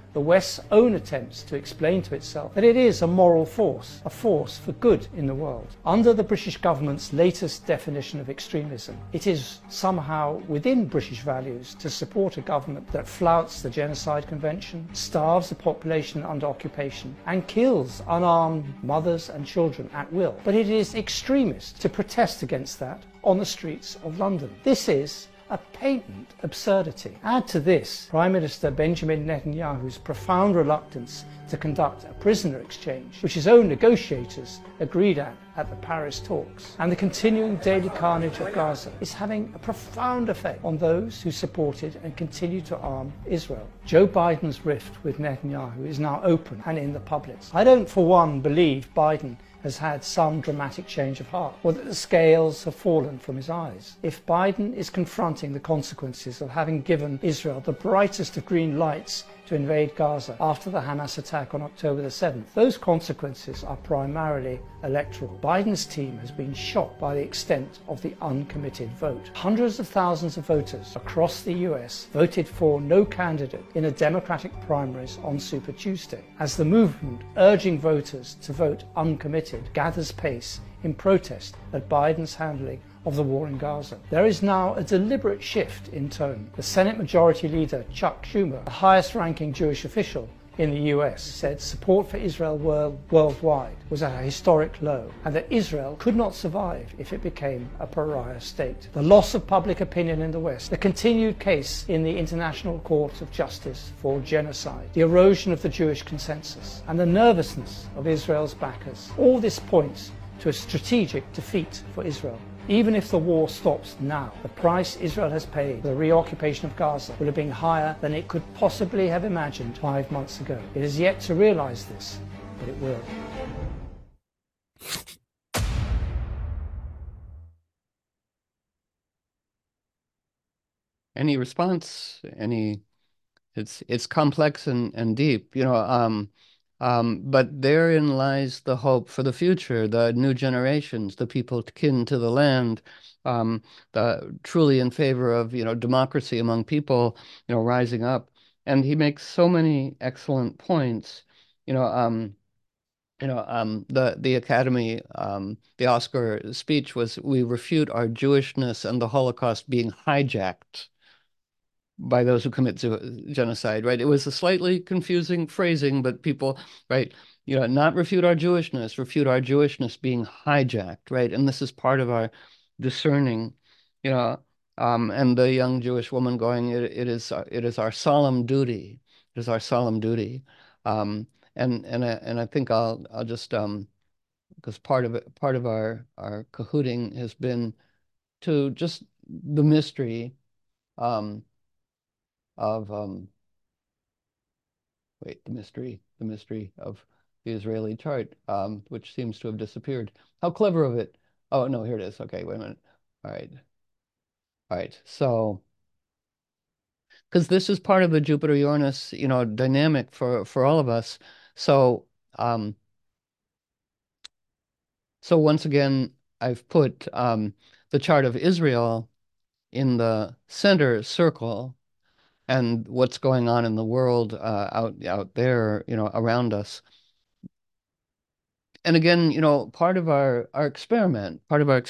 the West's own attempts to explain to itself that it is a moral force, a force for good in the world. Under the British government's latest definition of extremism, it is somehow within British values to support a government that flouts the Genocide Convention, starves the population under occupation, and kills unarmed mothers and children at will. But it is extremist to protest against that on the streets of London. This is a patent absurdity. Add to this Prime Minister Benjamin Netanyahu's profound reluctance to conduct a prisoner exchange, which his own negotiators agreed at the Paris talks, and the continuing daily carnage of Gaza is having a profound effect on those who supported and continue to arm Israel. Joe Biden's rift with Netanyahu is now open and in the public. I don't for one believe Biden has had some dramatic change of heart, or that the scales have fallen from his eyes. If Biden is confronting the consequences of having given Israel the brightest of green lights to invade Gaza after the Hamas attack on October the 7th, those consequences are primarily electoral. Biden's team has been shocked by the extent of the uncommitted vote. Hundreds of thousands of voters across the US voted for no candidate in a Democratic primaries on Super Tuesday, as the movement urging voters to vote uncommitted gathers pace in protest at Biden's handling of the war in Gaza. There is now a deliberate shift in tone. The Senate Majority Leader Chuck Schumer, the highest-ranking Jewish official in the US, said support for Israel worldwide was at a historic low, and that Israel could not survive if it became a pariah state. The loss of public opinion in the West, the continued case in the International Court of Justice for genocide, the erosion of the Jewish consensus, and the nervousness of Israel's backers, all this points to a strategic defeat for Israel. Even if the war stops now, the price Israel has paid for the reoccupation of Gaza will have been higher than it could possibly have imagined 5 months ago. It has yet to realize this, but it will. Any response? It's complex and deep, but therein lies the hope for the future, the new generations, the people kin to the land, truly in favor of, democracy among people, rising up. And he makes so many excellent points. The Academy, the Oscar speech was, "We refute our Jewishness and the Holocaust being hijacked by those who commit genocide," right? It was a slightly confusing phrasing, but people, right, not refute our Jewishness being hijacked, right? And this is part of our discerning, and the young Jewish woman going, it is our solemn duty. It is our solemn duty. And I think I'll just, because part of our cahooting has been to just the mystery, of the mystery of the Israeli chart, which seems to have disappeared. How clever of it. Oh, no, here it is. Okay, wait a minute. All right. So, because this is part of the Jupiter-Uranus, dynamic for all of us. So, once again, I've put the chart of Israel in the center circle, and what's going on in the world out there, around us. And again, part of our experiment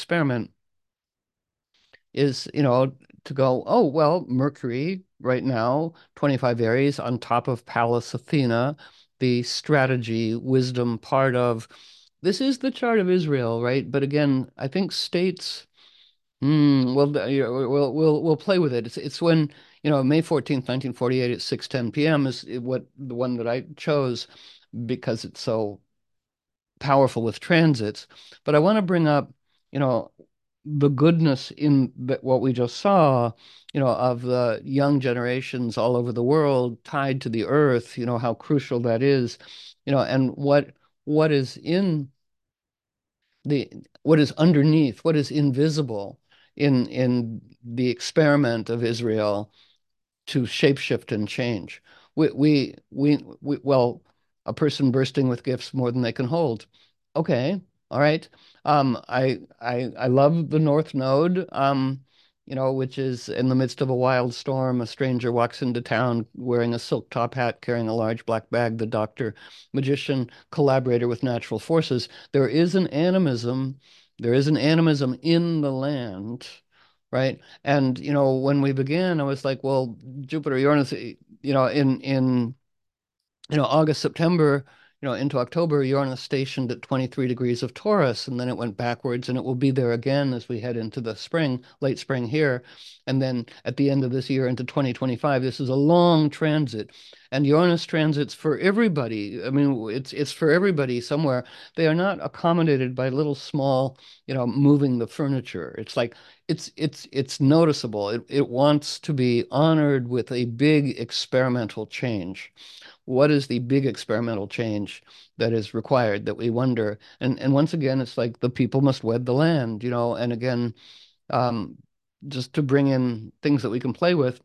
is, to go, oh, well, Mercury right now, 25 Aries on top of Pallas Athena, the strategy, wisdom part of, this is the chart of Israel, right? But again, I think states, we'll play with it. It's when, May 14th, 1948 at 6:10 p.m. is the one that I chose because it's so powerful with transits. But I want to bring up, the goodness in what we just saw, of the young generations all over the world tied to the earth, how crucial that is, and what is underneath, what is invisible in the experiment of Israel to shapeshift and change. Well, a person bursting with gifts more than they can hold. Okay, all right. I love the North Node. which is in the midst of a wild storm, a stranger walks into town wearing a silk top hat, carrying a large black bag, the doctor, magician, collaborator with natural forces. There is an animism in the land, right? And, when we began, I was like, well, Jupiter, Uranus, in August, September, into October, Uranus stationed at 23 degrees of Taurus, and then it went backwards, and it will be there again as we head into the spring, late spring here. And then at the end of this year into 2025, this is a long transit. And Uranus transits for everybody. I mean, it's for everybody somewhere. They are not accommodated by little small, moving the furniture. It's like it's noticeable. It wants to be honored with a big experimental change. What is the big experimental change that is required that we wonder? And once again, it's like the people must wed the land, and again, um, just to bring in things that we can play with.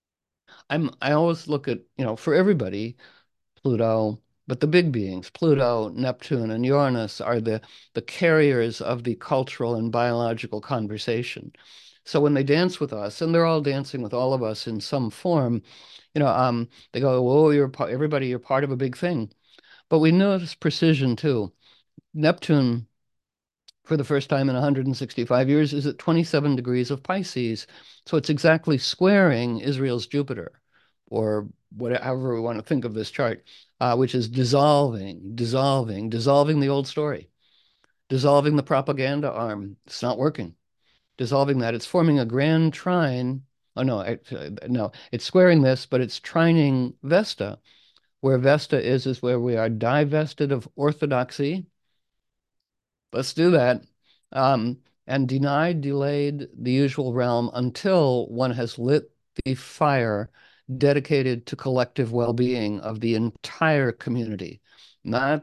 I always look at, for everybody, Pluto, but the big beings, Pluto, Neptune, and Uranus are the carriers of the cultural and biological conversation. So when they dance with us, and they're all dancing with all of us in some form, they go, "Whoa, everybody, you're part of a big thing." But we notice precision too. Neptune, for the first time in 165 years, is at 27 degrees of Pisces. So it's exactly squaring Israel's Jupiter, or whatever we want to think of this chart, which is dissolving the old story, dissolving the propaganda arm. It's not working. Dissolving that. It's forming a grand trine. Oh, no, no, it's squaring this, but it's trining Vesta. Where Vesta is where we are divested of orthodoxy. Let's do that. And denied, delayed the usual realm until one has lit the fire dedicated to collective well-being of the entire community, not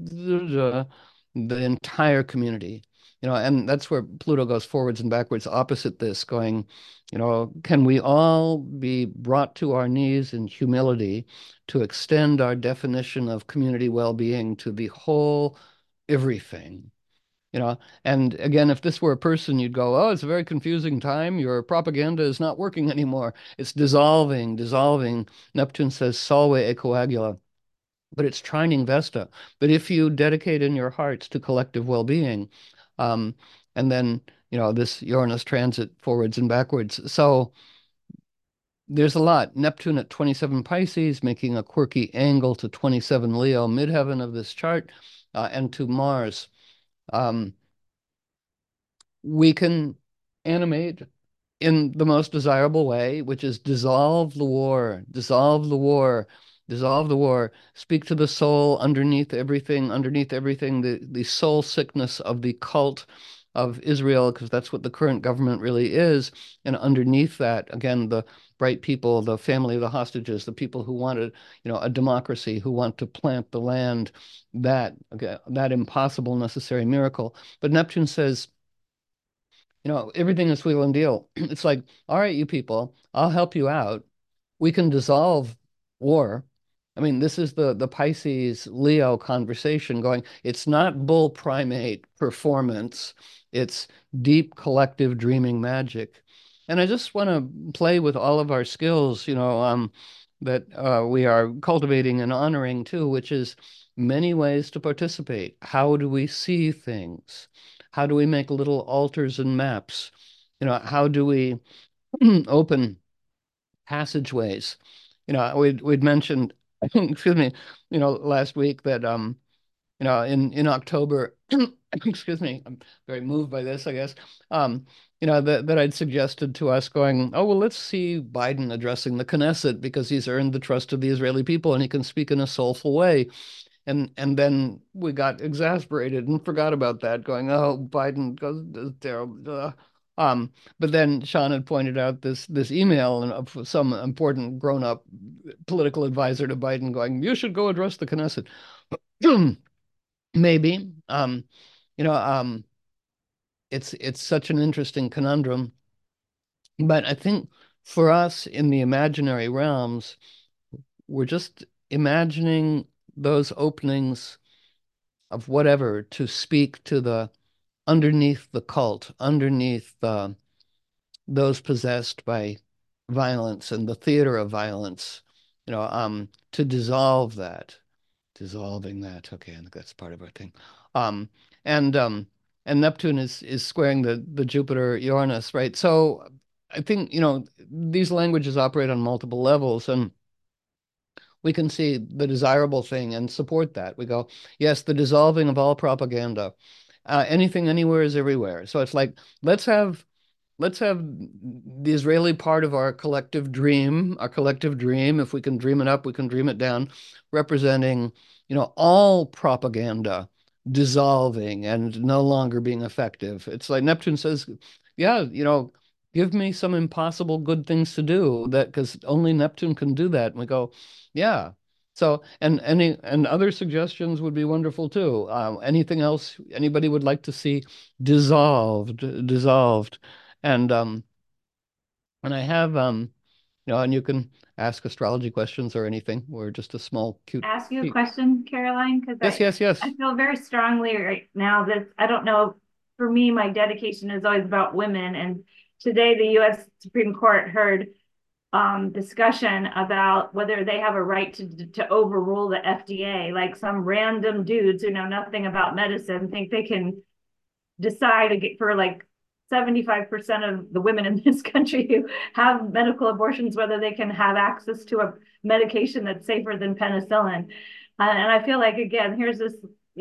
the entire community. And that's where Pluto goes forwards and backwards, opposite this, going, can we all be brought to our knees in humility to extend our definition of community well-being to the whole everything? And again, if this were a person, you'd go, oh, it's a very confusing time. Your propaganda is not working anymore. It's dissolving. Neptune says, Solve e coagula, but it's trining Vesta. But if you dedicate in your hearts to collective well-being, and then, this Uranus transit forwards and backwards. So there's a lot. Neptune at 27 Pisces, making a quirky angle to 27 Leo, midheaven of this chart, and to Mars. We can animate in the most desirable way, which is dissolve the war, speak to the soul underneath everything, the soul sickness of the cult of Israel, because that's what the current government really is. And underneath that, again, the bright people, the family of the hostages, the people who wanted, a democracy, who want to plant the land, that impossible necessary miracle. But Neptune says, everything is wheel and deal. It's like, all right, you people, I'll help you out. We can dissolve war. I mean, this is the Pisces Leo conversation going, it's not bull primate performance, it's deep collective dreaming magic. And I just want to play with all of our skills, that we are cultivating and honoring too, which is many ways to participate. How do we see things? How do we make little altars and maps? How do we open passageways? We'd mentioned, excuse me, last week that in October, excuse me, I'm very moved by this, I guess. That I'd suggested to us going, oh, well, let's see Biden addressing the Knesset because he's earned the trust of the Israeli people and he can speak in a soulful way. And then we got exasperated and forgot about that, going, oh, Biden goes terrible. But then Sean had pointed out this email of some important grown-up political advisor to Biden going, you should go address the Knesset. Maybe. It's such an interesting conundrum. But I think for us in the imaginary realms, we're just imagining those openings of whatever to speak to the underneath the cult, underneath the those possessed by violence and the theater of violence, to dissolve that, dissolving that. Okay, I think that's part of our thing. Um, and um, and Neptune is squaring the Jupiter Uranus, right? So I think, these languages operate on multiple levels, and we can see the desirable thing and support that. We go, yes, the dissolving of all propaganda. Anything, anywhere is everywhere. So it's like, let's have let's have the Israeli part of our collective dream, If we can dream it up, we can dream it down, representing, all propaganda dissolving and no longer being effective. It's like Neptune says, yeah, give me some impossible good things to do, that because only Neptune can do that. And we go, yeah. So, and other suggestions would be wonderful too. Anything else anybody would like to see dissolved? And and I have and you can ask astrology questions or anything. We're just a small, cute Ask you a peep. question, Caroline, because Yes, yes, I yes. feel very strongly right now that I don't know, for me, my dedication is always about women. And today, the US Supreme Court heard discussion about whether they have a right to overrule the FDA. Like some random dudes who know nothing about medicine think they can decide for like 75% of the women in this country who have medical abortions, whether they can have access to a medication that's safer than penicillin. And I feel like, again, here's this,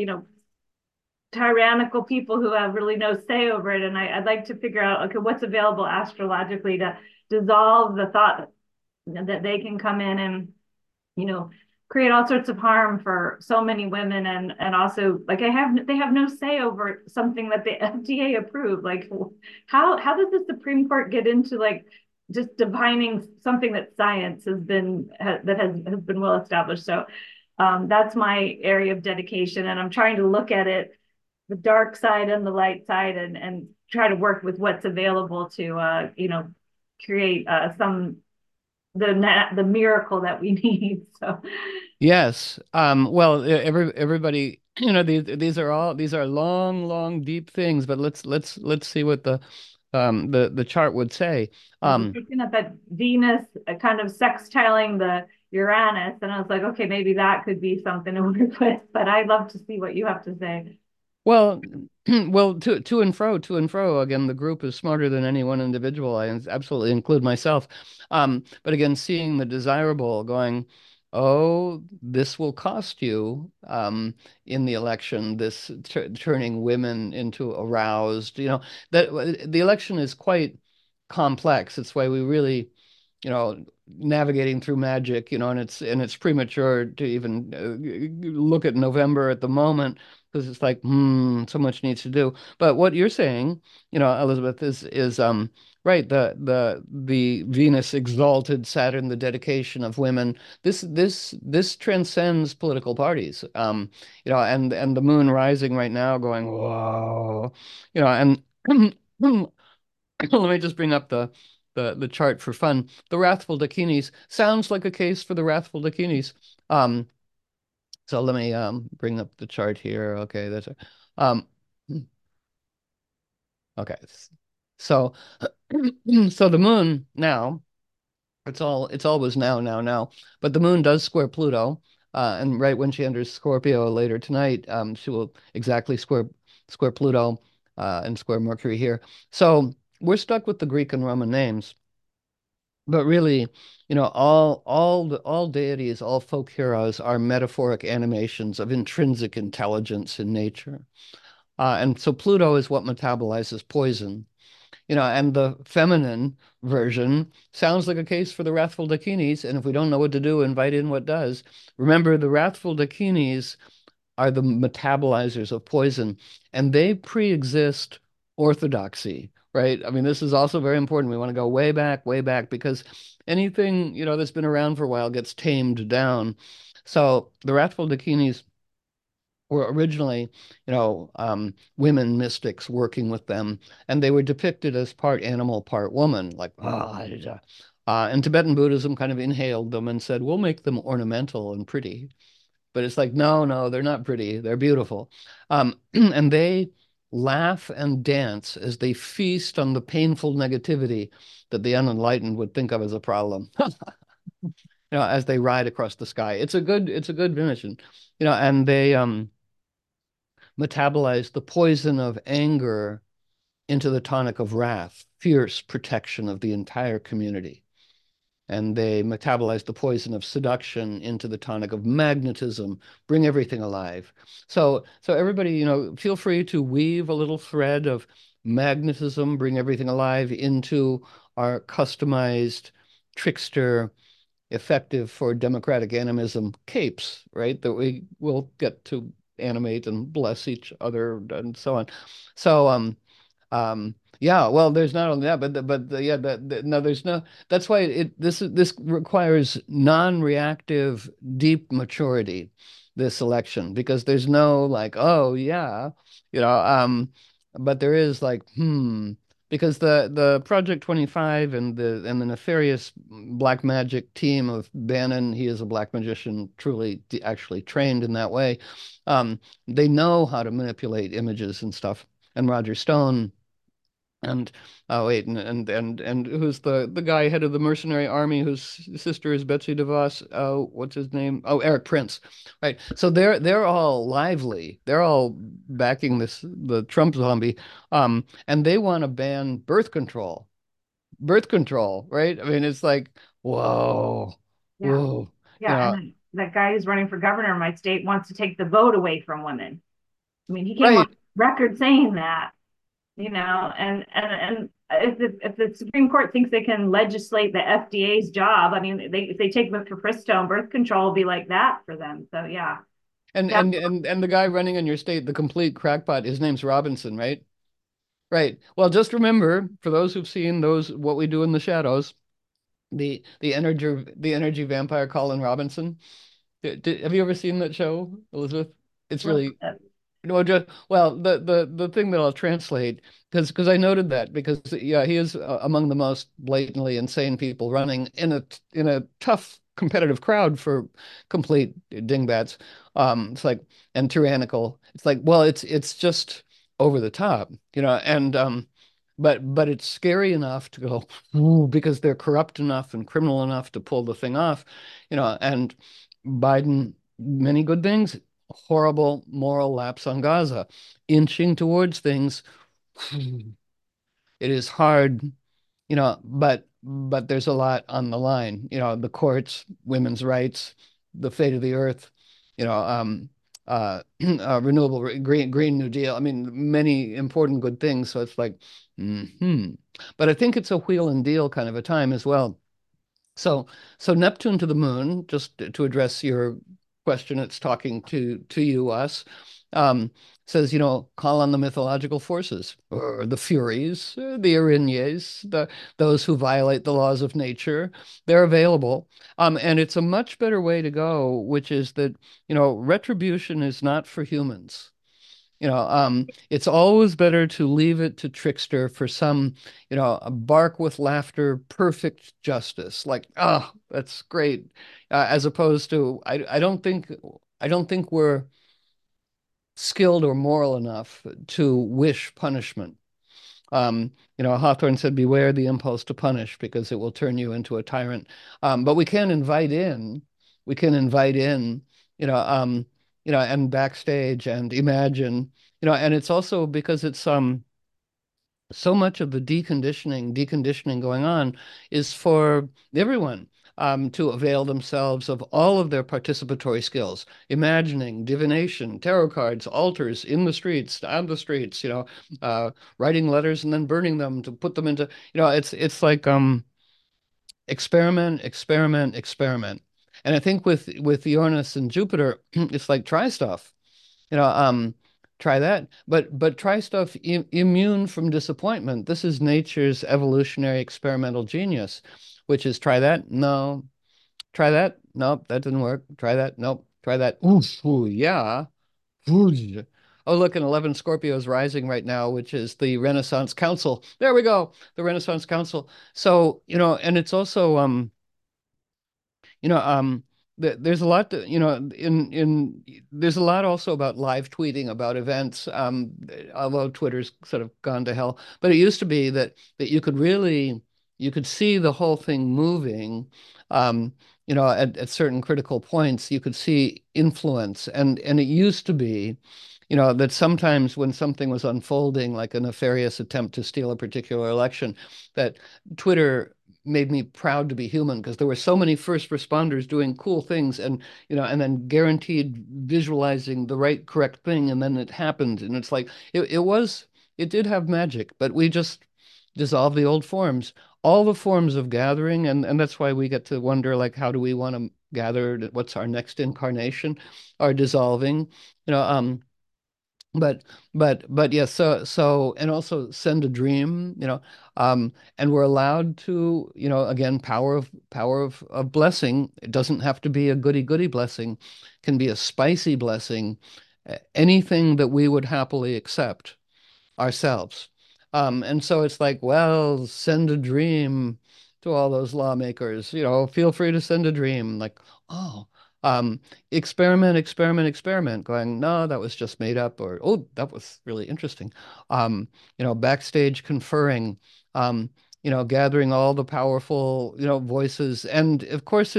tyrannical people who have really no say over it. And I'd like to figure out, okay, what's available astrologically to dissolve the thought that they can come in and, you know, create all sorts of harm for so many women. And also, like, they have no say over something that the FDA approved. Like, how does the Supreme Court get into like just defining something that science has been well established? So that's my area of dedication, and I'm trying to look at it, the dark side and the light side, and try to work with what's available to create some the miracle that we need. So Yes. Well, everybody, these are long, long, deep things, but let's see what the chart would say. I was looking at that Venus kind of sextiling the Uranus, and I was like, okay, maybe that could be something to work with. But I'd love to see what you have to say. Well, well, to and fro, to and fro. Again, the group is smarter than any one individual. I absolutely include myself. But again, seeing the desirable, going, oh, this will cost you in the election. This turning women into aroused. That the election is quite complex. It's why we really, navigating through magic. And it's premature to even look at November at the moment, because it's like, so much needs to do. But what you're saying, Elizabeth, is right. The Venus exalted Saturn, the dedication of women. This transcends political parties. And the moon rising right now, going, whoa, and let me just bring up the chart for fun. The Wrathful Dakinis sounds like a case for the Wrathful Dakinis. So let me bring up the chart here. Okay, that's um okay. So so the moon now, it's always now. But the moon does square Pluto. And right when she enters Scorpio later tonight, she will exactly square Pluto and square Mercury here. So we're stuck with the Greek and Roman names. But really, all deities, all folk heroes are metaphoric animations of intrinsic intelligence in nature. And so Pluto is what metabolizes poison. And the feminine version sounds like a case for the wrathful Dakinis. And if we don't know what to do, invite in what does. Remember, the wrathful Dakinis are the metabolizers of poison, and they pre-exist orthodoxy, right? I mean, this is also very important. We want to go way back, because anything, that's been around for a while gets tamed down. So the wrathful Dakinis were originally, women mystics working with them, and they were depicted as part animal, part woman, like, and Tibetan Buddhism kind of inhaled them and said, we'll make them ornamental and pretty. But it's like, no, they're not pretty. They're beautiful. And they laugh and dance as they feast on the painful negativity that the unenlightened would think of as a problem. As they ride across the sky. It's a good mission. And they metabolize the poison of anger into the tonic of wrath, fierce protection of the entire community. And they metabolize the poison of seduction into the tonic of magnetism, bring everything alive. So everybody, feel free to weave a little thread of magnetism, bring everything alive into our customized trickster, effective for democratic animism capes, right? That we will get to animate and bless each other and so on. So yeah, well, there's not only that, yeah, no, there's no. That's why this requires non-reactive, deep maturity, this election, because there's no like, oh yeah, you know, um, but there is like, because the Project 25 and the nefarious black magic team of Bannon, he is a black magician, truly actually trained in that way. They know how to manipulate images and stuff. And Roger Stone and oh wait, and who's the guy head of the mercenary army whose sister is Betsy DeVos? Oh, what's his name? Oh, Eric Prince. Right. So they're all lively. They're all backing the Trump zombie. And they want to ban birth control. Birth control, right? I mean, it's like, whoa, Yeah. whoa. You Yeah. know, And that guy who's running for governor in my state wants to take the vote away from women. I mean, he came on right. record saying that, and if the Supreme Court thinks they can legislate the FDA's job, I mean, if they take mifepristone, birth control will be like that for them. So yeah. And Yeah. and the guy running in your state, the complete crackpot, his name's Robinson, right? Right. Well, just remember, for those who've seen those What We Do in the Shadows, the energy vampire Colin Robinson. Have you ever seen that show, Elizabeth? It's really no, just well, the thing that I'll translate, because I noted that, because yeah, he is among the most blatantly insane people running in a tough competitive crowd for complete dingbats. It's like, and tyrannical. It's like, well, it's just over the top, but it's scary enough to go, ooh, because they're corrupt enough and criminal enough to pull the thing off, and Biden, many good things, horrible moral lapse on Gaza, inching towards things. It is hard, but there's a lot on the line. The courts, women's rights, the fate of the earth, renewable green New Deal. I mean, many important good things. So it's like, but I think it's a wheel and deal kind of a time as well. So Neptune to the moon, just to address your question, it's talking to you, us, um, says, call on the mythological forces, or the Furies, the Erinyes, those who violate the laws of nature. They're available. And it's a much better way to go, which is that, retribution is not for humans. It's always better to leave it to trickster for some, a bark with laughter, perfect justice. Like, oh, that's great. As opposed to, I don't think we're skilled or moral enough to wish punishment. Hawthorne said, beware the impulse to punish because it will turn you into a tyrant. But we can invite in, and backstage and imagine, and it's also because it's so much of the deconditioning going on is for everyone to avail themselves of all of their participatory skills, imagining, divination, tarot cards, altars in the streets, on the streets, writing letters and then burning them to put them into, it's like experiment, experiment, experiment. And I think with Uranus and Jupiter, it's like try stuff, you know, um, try that, but try stuff immune from disappointment. This is nature's evolutionary experimental genius, which is try that, no, try that, nope, that didn't work. Try that, nope, try that. Oof, ooh, yeah. Ooh. Oh, look, an 11 Scorpios rising right now, which is the Renaissance Council. There we go, the Renaissance Council. So, and it's also you know, there's a lot to, in there's a lot also about live tweeting about events, although Twitter's sort of gone to hell. But it used to be that you could see the whole thing moving, um, at certain critical points, you could see influence. And it used to be, that sometimes when something was unfolding, like a nefarious attempt to steal a particular election, that Twitter made me proud to be human because there were so many first responders doing cool things and then guaranteed visualizing the right correct thing and then it happened and it's like it did have magic, but we just dissolved the old forms, all the forms of gathering, and that's why we get to wonder, like, how do we want to gather, what's our next incarnation, are dissolving, you know um but but yes, and also send a dream, and we're allowed to, again, power of blessing. It doesn't have to be a goody goody blessing, it can be a spicy blessing, anything that we would happily accept ourselves. And so it's like, well, send a dream to all those lawmakers, feel free to send a dream. Like, oh, experiment, experiment, experiment, going, no, that was just made up, or, oh, that was really interesting. Backstage conferring, gathering all the powerful, voices. And of course,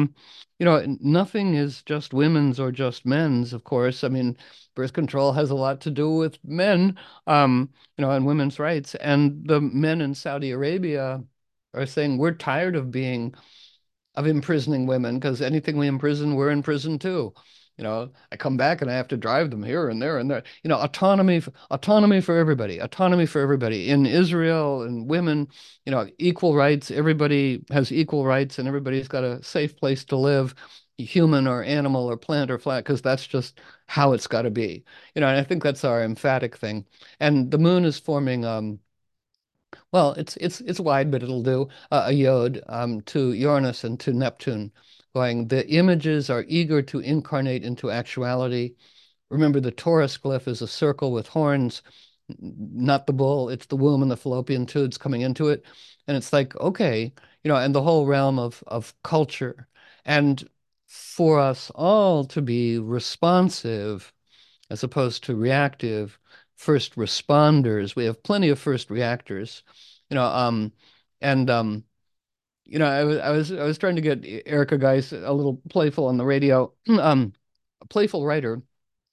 nothing is just women's or just men's, of course. I mean, birth control has a lot to do with men, and women's rights. And the men in Saudi Arabia are saying, we're tired of imprisoning women because anything we imprison, we're in prison too. I come back and I have to drive them here and there and there. Autonomy for everybody, autonomy for everybody in Israel, and women, equal rights. Everybody has equal rights and everybody's got a safe place to live, human or animal or plant or flat, because that's just how it's got to be. And I think that's our emphatic thing. And the moon is forming, well, it's wide, but it'll do, a yod, to Uranus and to Neptune, going, the images are eager to incarnate into actuality. Remember, the Taurus glyph is a circle with horns, not the bull. It's the womb and the fallopian tubes coming into it. And it's like, okay, and the whole realm of culture. And for us all to be responsive as opposed to reactive first responders. We have plenty of first reactors, you know, um, and I was trying to get Erica Geis a little playful on the radio, a playful writer,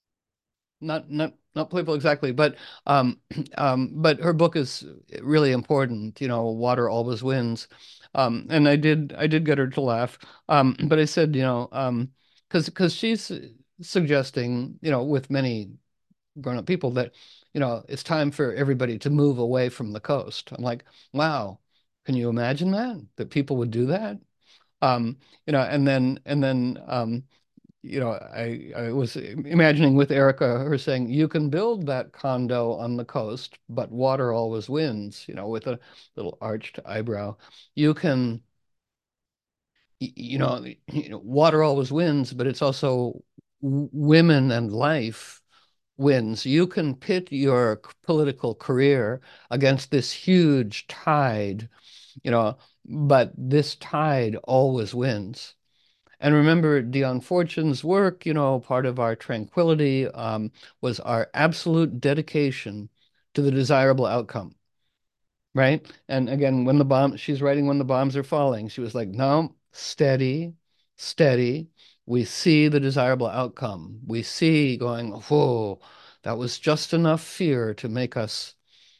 not playful exactly, but her book is really important. Water always wins, and I did get her to laugh, but I said, because she's suggesting, with many grown-up people, that it's time for everybody to move away from the coast. I'm like, wow, can you imagine that people would do that? um and then I was imagining with Erica, her saying, you can build that condo on the coast, but water always wins, with a little arched eyebrow. You can, water always wins, but it's also women and life wins. You can pit your political career against this huge tide, you know, but this tide always wins. And remember, Dion Fortune's work, part of our tranquility, was our absolute dedication to the desirable outcome, right? And again, she's writing when the bombs are falling. She was like, no, steady, steady. We see the desirable outcome. We see going, whoa, that was just enough fear to make us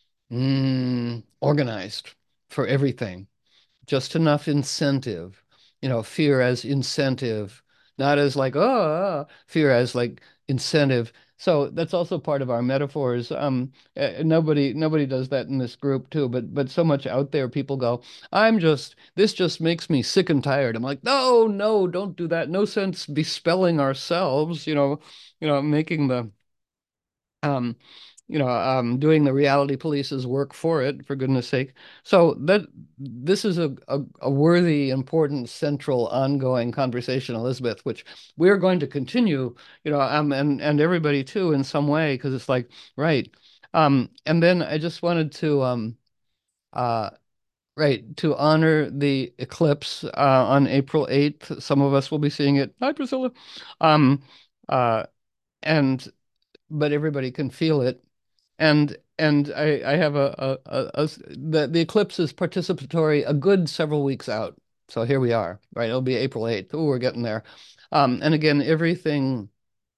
organized for everything, just enough incentive, fear as incentive, not as like, oh, fear as like incentive. So that's also part of our metaphors. Nobody does that in this group too, but so much out there, people go, this just makes me sick and tired. I'm like, no, no, don't do that. No sense bespelling ourselves, making the um, doing the reality police's work for it, for goodness sake. So that this is a worthy, important, central, ongoing conversation, Elizabeth, which we're going to continue, and everybody too in some way, because it's like, right. And then I just wanted to uh, right, to honor the eclipse on April 8th. Some of us will be seeing it. Hi, Priscilla. Um, uh, and but everybody can feel it. And I have the eclipse is participatory a good several weeks out. So here we are, right? It'll be April 8th. Oh, we're getting there. And again, everything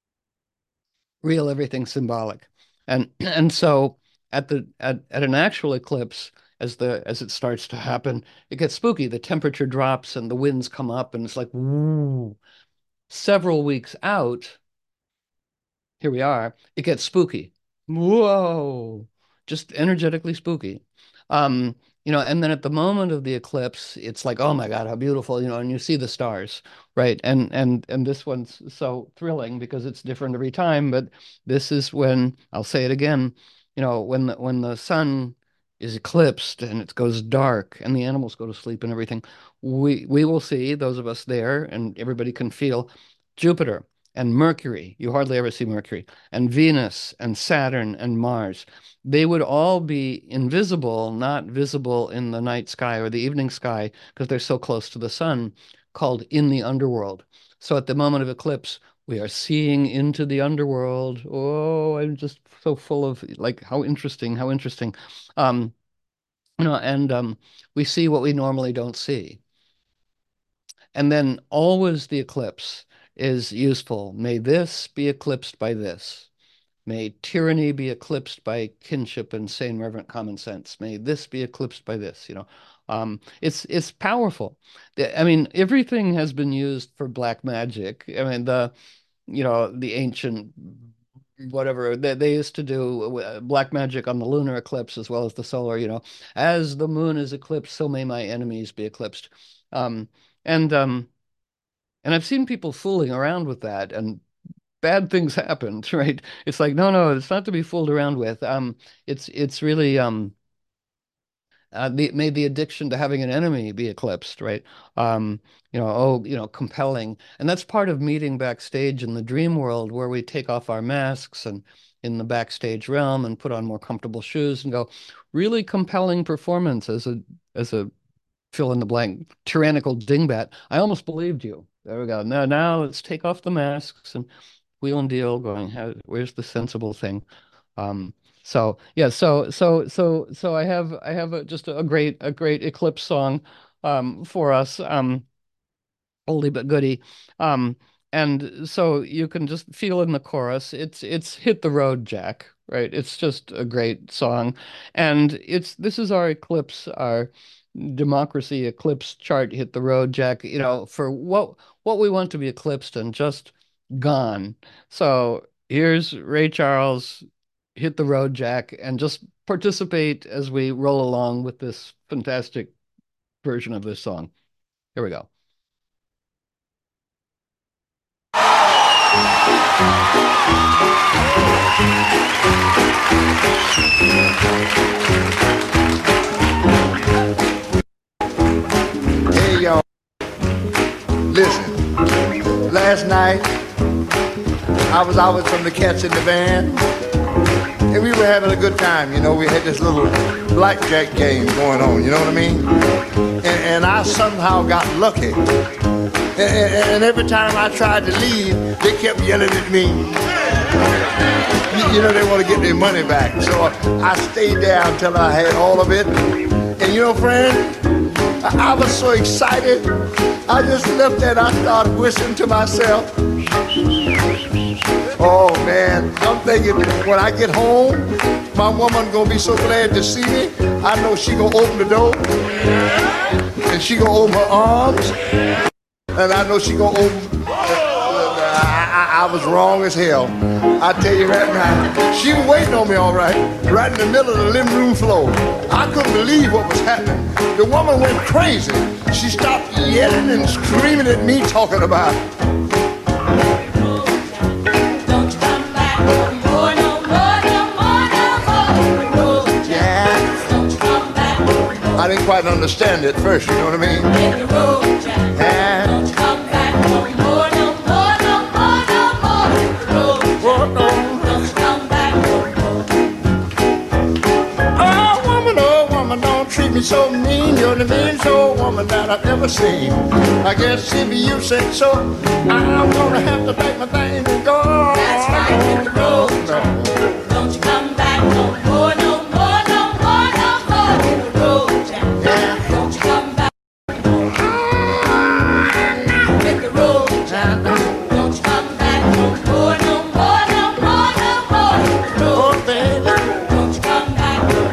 real, everything symbolic. And so at an actual eclipse, as it starts to happen, it gets spooky. The temperature drops and the winds come up, and it's like, woo. Several weeks out, here we are, it gets spooky. Whoa, just energetically spooky. Um, and then at the moment of the eclipse, it's like, oh my God, how beautiful, and you see the stars, right? And this one's so thrilling because it's different every time, but this is when, I'll say it again, when the sun is eclipsed and it goes dark and the animals go to sleep and everything, we will see, those of us there, and everybody can feel Jupiter and Mercury. You hardly ever see Mercury, and Venus and Saturn and Mars. They would all be invisible, not visible in the night sky or the evening sky because they're so close to the sun, called in the underworld. So at the moment of eclipse, we are seeing into the underworld. Oh, I'm just so full of like how interesting, how interesting. Um, and we see what we normally don't see. And then always the eclipse is useful. May this be eclipsed by this. May tyranny be eclipsed by kinship and sane, reverent common sense. May this be eclipsed by this, It's powerful. I mean, everything has been used for black magic. I mean, the ancient whatever they used to do black magic on the lunar eclipse as well as the solar, as the moon is eclipsed, so may my enemies be eclipsed. Um, and um, and I've seen people fooling around with that, and bad things happened, right? It's like, no, it's not to be fooled around with. It's really made the addiction to having an enemy be eclipsed, right? Compelling. And that's part of meeting backstage in the dream world where we take off our masks and in the backstage realm and put on more comfortable shoes and go, really compelling performance as a fill in the blank tyrannical dingbat. I almost believed you. There we go. Now let's take off the masks and wheel and deal going, where's the sensible thing? So yeah, so I have just a great eclipse song for us, oldie but goodie. And so you can just feel in the chorus, it's Hit the Road, Jack, right? It's just a great song. And this is our eclipse, our democracy eclipse chart, Hit the Road, Jack, for what we want to be eclipsed and just gone. So here's Ray Charles, Hit the Road, Jack, and just participate as we roll along with this fantastic version of this song. Here we go. Hey, y'all. Listen, last night I was out with some of the cats in the band, and we were having a good time. We had this little blackjack game going on, you know what I mean? And I somehow got lucky. And every time I tried to leave, they kept yelling at me. They want to get their money back. So I stayed there until I had all of it. And friend, I was so excited. I just left there and I started whistling to myself. Oh man, I'm thinking when I get home, my woman gonna be so glad to see me. I know she gonna open the door and she gonna open her arms, and I know she gonna open. I was wrong as hell. I tell you right now, she was waiting on me all right in the middle of the living room floor. I couldn't believe what was happening. The woman went crazy. She stopped yelling and screaming at me, talking about I didn't quite understand it at first, you know what I mean? Hit the road, Jack. And don't come back no more, no more, no more, no more. Hit the road, Jack. Don't come back no more. Oh, woman, don't treat me me so mean. You're the meanest old woman that I've ever seen. I guess if you say so, I'm gonna have to pack my things and go. That's right, hit the road, Jack. Don't you come back no more, no more, no more, no more. Hit the road, Jack. Yeah. Don't you come back no more. Hit the road, Jack. Don't you come back no more, no more, no more, no more. Hit the road, baby. Don't you come back no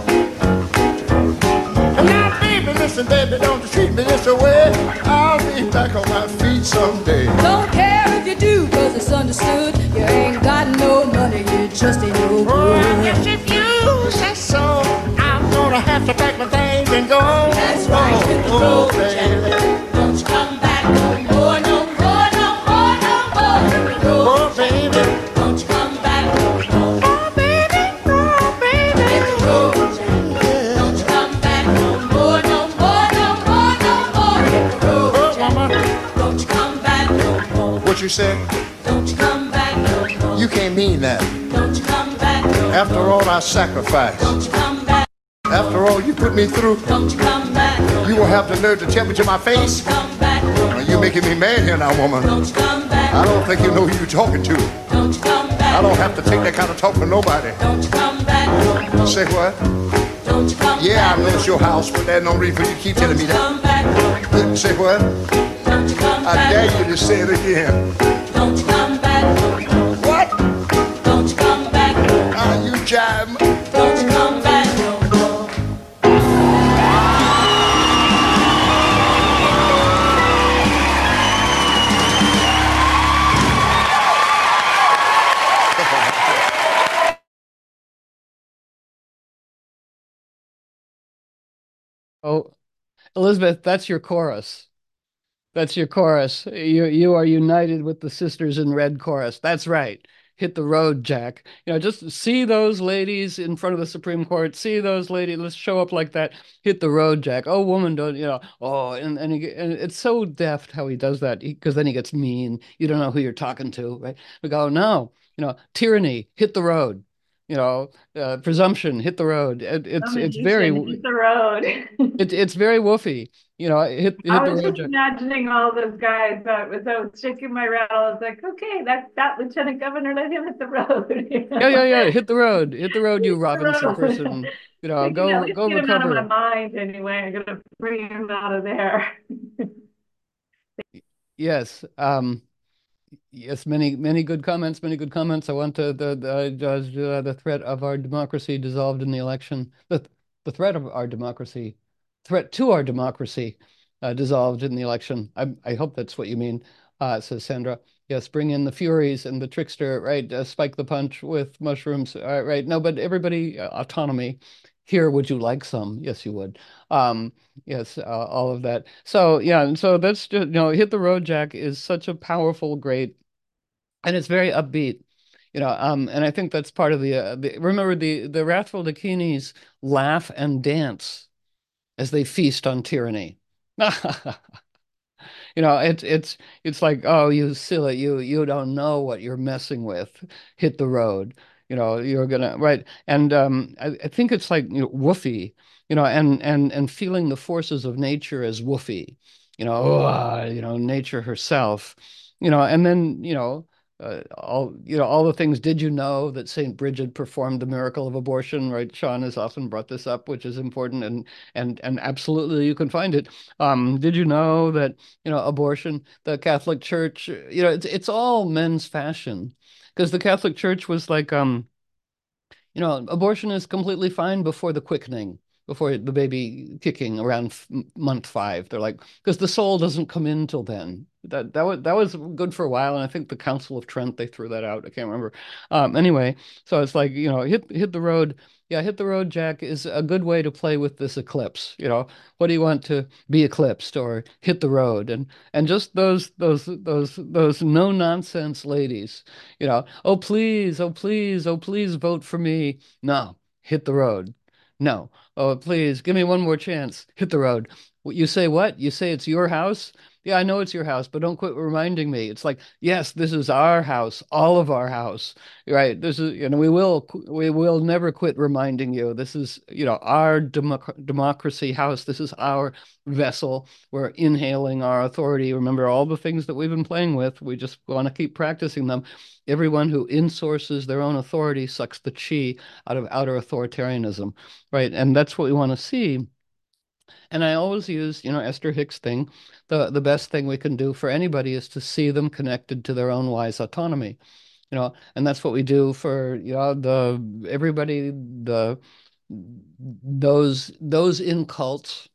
more. And now, baby, listen, baby, don't you treat me this way. I'll be back on my feet someday. Don't care if you do, cause it's understood. You ain't got no money, you just ain't no good. Oh, I guess if you say so, I'm gonna have to pack my things and go. That's right, hit the road, Jack. Don't you come back no more, no more, no more, no more. Hit the road, Oh, baby. don't you come back no more. Oh, baby. Oh, baby. Hit the road, Jack. Don't you come back no more, no more, no more, no more. Hit the road, Oh, Jack. mama. Don't you come back no more. What you said? Don't you come back no more. You can't mean that. Don't you come back no more. After all I sacrificed, Don't you come back. after all you put me through, Don't you come back no you will have the nerve to tell me to my face. Come back no Now, you're making me mad here now, woman. Don't you come back. I don't think you know who you're talking to. Don't you come back. I don't have to take that kind of talk from nobody. Don't you come back no more. Say what? Don't you come Yeah, I back. know it's your house, but there's no reason for you to keep telling Don't me you that. come back no. Say what? Don't you come I back. dare you to say it again. Don't you come back no. What? Don't you come back no. Are you jiving? Don't you come back no more. Oh, Elizabeth, that's your chorus. That's your chorus. You are united with the Sisters in Red chorus. That's right. Hit the road, Jack. Just see those ladies in front of the Supreme Court. See those ladies. Let's show up like that. Hit the road, Jack. Oh, woman, don't Oh, and it's so deft how he does that because then he gets mean. You don't know who you're talking to, right? We go, no, tyranny. Hit the road. Presumption. Hit the road. It's very Hit the road. it's very woofy. Hit I the was road, just Jack. imagining all those guys that was I was shaking my rattle. I was like, okay, that lieutenant governor, let him hit the road. Yeah. Hit the road. Hit the road, you Hit the Robinson road. person. Thinking, at least Go get him out of my recover. mind anyway. I'm gonna bring him out of there. Yes. Yes, many good comments, many good comments. I want the threat of our democracy dissolved in the election. The threat of our democracy, threat to our democracy, dissolved in the election. I hope that's what you mean, says Sandra. Yes, bring in the Furies and the Trickster, right? Spike the punch with mushrooms, right? No, but everybody, autonomy. Here, would you like some? Yes, you would. Yes, all of that. So yeah, and so that's just hit the road, Jack is such a powerful, great, and it's very upbeat. And I think that's part of remember the wrathful Dakinis laugh and dance as they feast on tyranny. It's like, oh, you silly, you don't know what you're messing with. Hit the road. You're gonna right. And I think it's like woofy, and feeling the forces of nature as woofy, nature herself, and then all the things. Did you know that Saint Bridget performed the miracle of abortion? Right, Sean has often brought this up, which is important, and absolutely you can find it. Did you know that abortion, the Catholic Church, it's all men's fashion, because the Catholic Church was like abortion is completely fine before the quickening, before the baby kicking around month 5. They're like, because the soul doesn't come in till then. That was good for a while, and I think the Council of Trent, they threw that out. I can't remember. Anyway, so it's like hit the road. Yeah, hit the road, Jack is a good way to play with this eclipse. What do you want to be eclipsed, or hit the road, and just those no nonsense ladies. Oh please, oh please, oh please vote for me. No, hit the road. No. Oh, please give me one more chance. Hit the road. You say what? You say it's your house? Yeah, I know it's your house, but don't quit reminding me. It's like, yes, this is our house, all of our house, right? This is, we will never quit reminding you. This is, our democracy house. This is our vessel. We're inhaling our authority. Remember all the things that we've been playing with. We just want to keep practicing them. Everyone who insources their own authority sucks the chi out of outer authoritarianism, right? And that's what we want to see. And I always use, Esther Hicks thing. The best thing we can do for anybody is to see them connected to their own wise autonomy, and that's what we do for, the everybody, those in cults,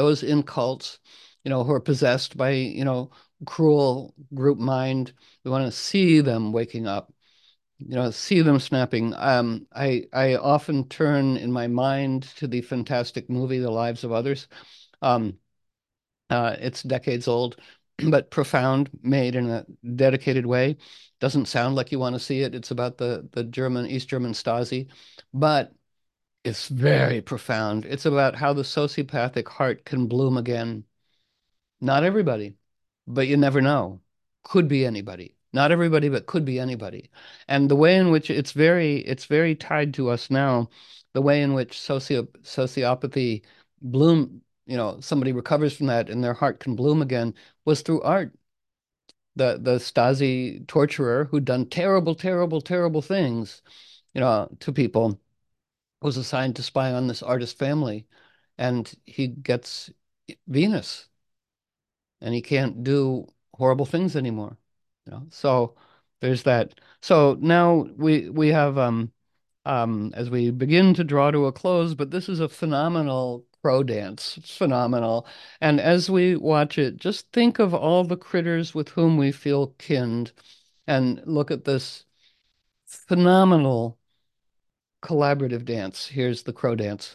who are possessed by, cruel group mind. We want to see them waking up, see them snapping. I often turn in my mind to the fantastic movie, The Lives of Others. Um, it's decades old, but profound, made in a dedicated way. Doesn't sound like you want to see it. It's about the East German Stasi, but it's very profound. It's about how the sociopathic heart can bloom again. Not everybody, but you never know. Could be anybody. Not everybody, but could be anybody. And the way in which it's very tied to us now, the way in which sociopathy bloom, somebody recovers from that and their heart can bloom again was through art. The Stasi torturer who'd done terrible, terrible, terrible things, to people was assigned to spy on this artist family, and he gets Venus and he can't do horrible things anymore. So there's that. So now we have as we begin to draw to a close, but this is a phenomenal crow dance. It's phenomenal. And as we watch it, just think of all the critters with whom we feel kinned and look at this phenomenal collaborative dance. Here's the crow dance.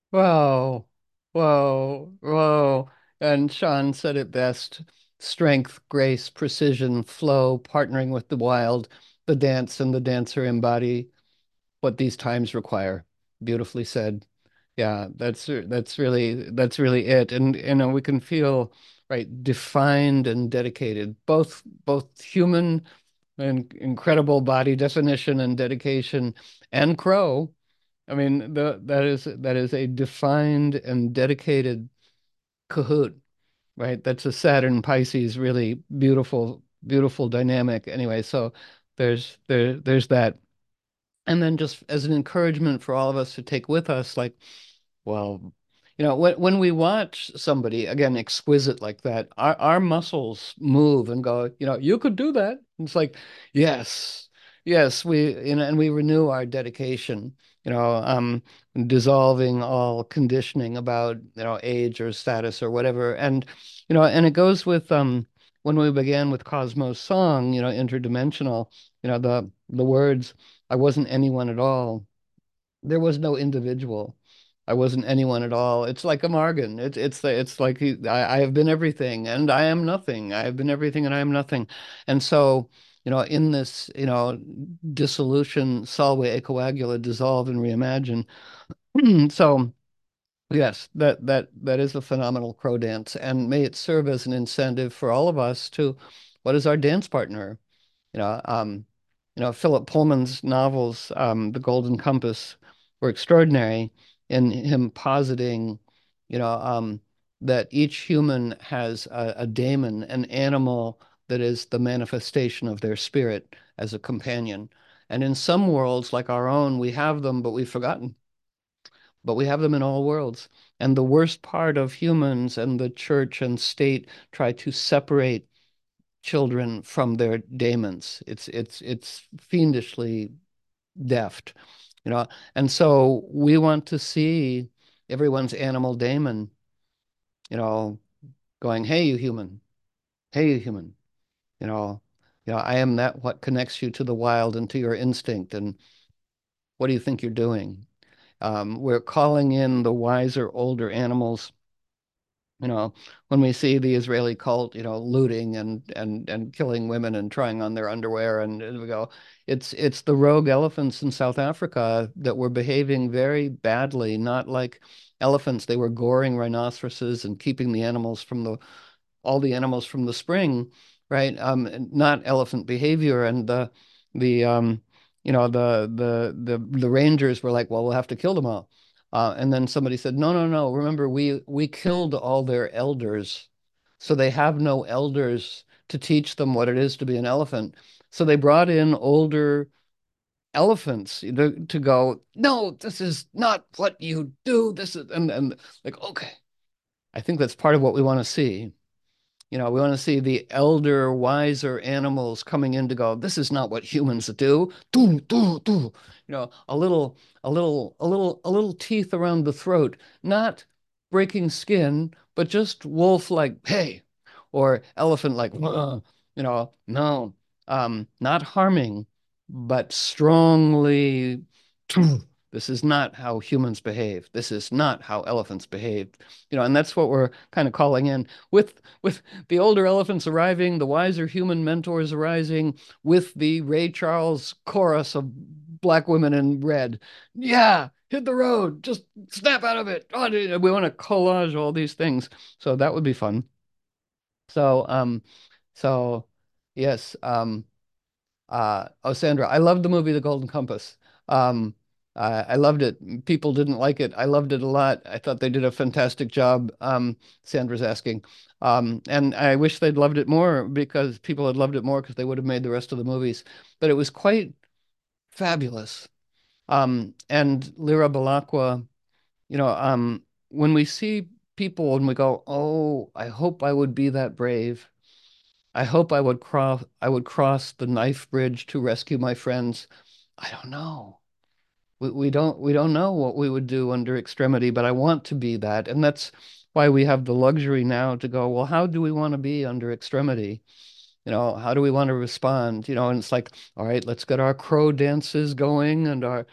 Whoa, whoa, whoa. And Sean said it best. Strength, grace, precision, flow, partnering with the wild, the dance and the dancer embody what these times require. Beautifully said. Yeah, that's really it. And we can feel right defined and dedicated, both human and incredible body definition and dedication, and Crow. I mean, that is a defined and dedicated Kahoot, right? That's a Saturn Pisces really beautiful, beautiful dynamic. Anyway, so there's that. And then just as an encouragement for all of us to take with us, like, well, when we watch somebody again exquisite like that, our muscles move and go, you could do that. It's like, yes, yes, and we renew our dedication, you know, um, dissolving all conditioning about, age or status or whatever. And it goes with when we began with Cosmos song, interdimensional, the words, I wasn't anyone at all. There was no individual. I wasn't anyone at all. It's like a Margan. It's like I have been everything and I am nothing. I have been everything and I am nothing. And so, in this, dissolution, solve, ecoagula, dissolve and reimagine. So yes, that is a phenomenal crow dance, and may it serve as an incentive for all of us to, what is our dance partner? You know, um, Philip Pullman's novels, The Golden Compass, were extraordinary in him positing, you know, um, that each human has a daemon, an animal that is the manifestation of their spirit as a companion. And in some worlds, like our own, we have them, but we've forgotten. But we have them in all worlds. And the worst part of humans and the church and state try to separate children from their daemons. It's fiendishly deft, you know. And so we want to see everyone's animal daemon, you know, going, "Hey, you human! Hey, you human! You know, I am that what connects you to the wild and to your instinct. And what do you think you're doing?" We're calling in the wiser, older animals. When we see the Israeli cult, looting and killing women and trying on their underwear, and we go, it's the rogue elephants in South Africa that were behaving very badly, not like elephants. They were goring rhinoceroses and keeping all the animals from the spring, right? Not elephant behavior. And the the rangers were like, well, we'll have to kill them all. And then somebody said, no, no, no. Remember, we killed all their elders, so they have no elders to teach them what it is to be an elephant. So they brought in older elephants to go, no, this is not what you do. This is and like, okay, I think that's part of what we want to see. We want to see the elder, wiser animals coming in to go, this is not what humans do. Do, do, do. A little teeth around the throat, not breaking skin, but just wolf like, hey, or elephant like, no, not harming, but strongly, this is not how humans behave. This is not how elephants behave. And that's what we're kind of calling in with the older elephants arriving, the wiser human mentors arising, with the Ray Charles chorus of black women in red. Yeah, hit the road, just snap out of it. Oh, we want to collage all these things. So that would be fun. So, so yes, oh, Sandra, I loved the movie The Golden Compass. Um, I loved it. People didn't like it. I loved it a lot. I thought they did a fantastic job. Sandra's asking. And I wish they'd loved it more, because people had loved it more because they would have made the rest of the movies. But it was quite fabulous. And Lyra Belacqua, when we see people and we go, oh, I hope I would be that brave. I hope I would cross the knife bridge to rescue my friends. I don't know. We don't know what we would do under extremity, but I want to be that. And that's why we have the luxury now to go, well, how do we want to be under extremity? How do we want to respond? And it's like, all right, let's get our crow dances going and our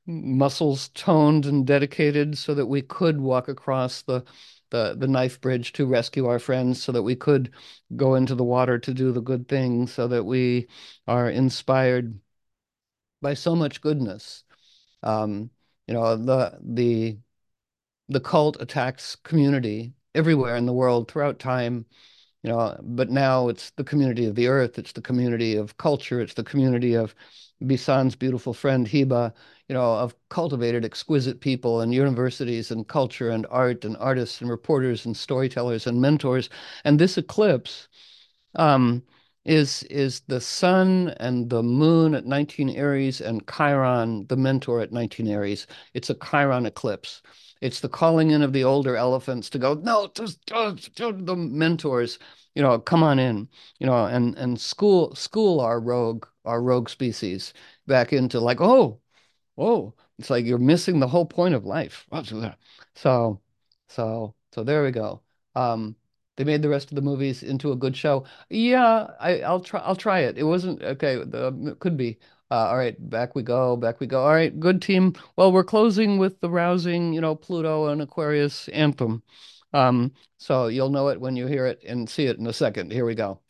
muscles toned and dedicated so that we could walk across the knife bridge to rescue our friends, so that we could go into the water to do the good thing, so that we are inspired by so much goodness. Um, you know, the cult attacks community everywhere in the world throughout time, you know, but now it's the community of the earth, it's the community of culture, it's the community of Bisan's beautiful friend Hiba, you know, of cultivated, exquisite people and universities and culture and art and artists and reporters and storytellers and mentors. And this eclipse um, is the sun and the moon at 19 Aries and Chiron, the mentor at 19 Aries. It's a Chiron eclipse. It's the calling in of the older elephants to go, no, to the mentors, you know, come on in, you know, and school our rogue species back into like, oh, it's like you're missing the whole point of life. So, so there we go. They made the rest of the movies into a good show. Yeah, I'll try it. It wasn't okay. It could be. All right, back we go, back we go. All right, good team. Well, we're closing with the rousing, you know, Pluto and Aquarius anthem. So you'll know it when you hear it and see it in a second. Here we go.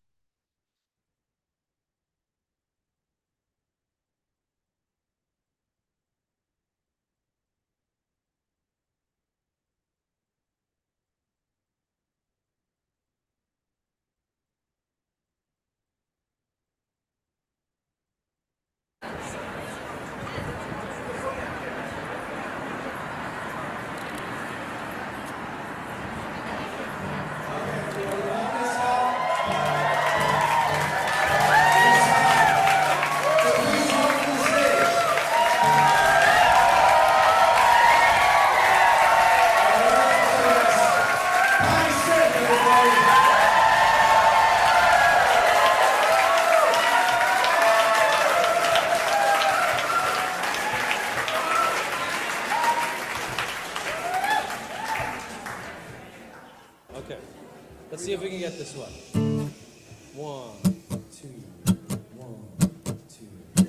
Okay, let's see if we can get this one. 1, 2, 1, 2,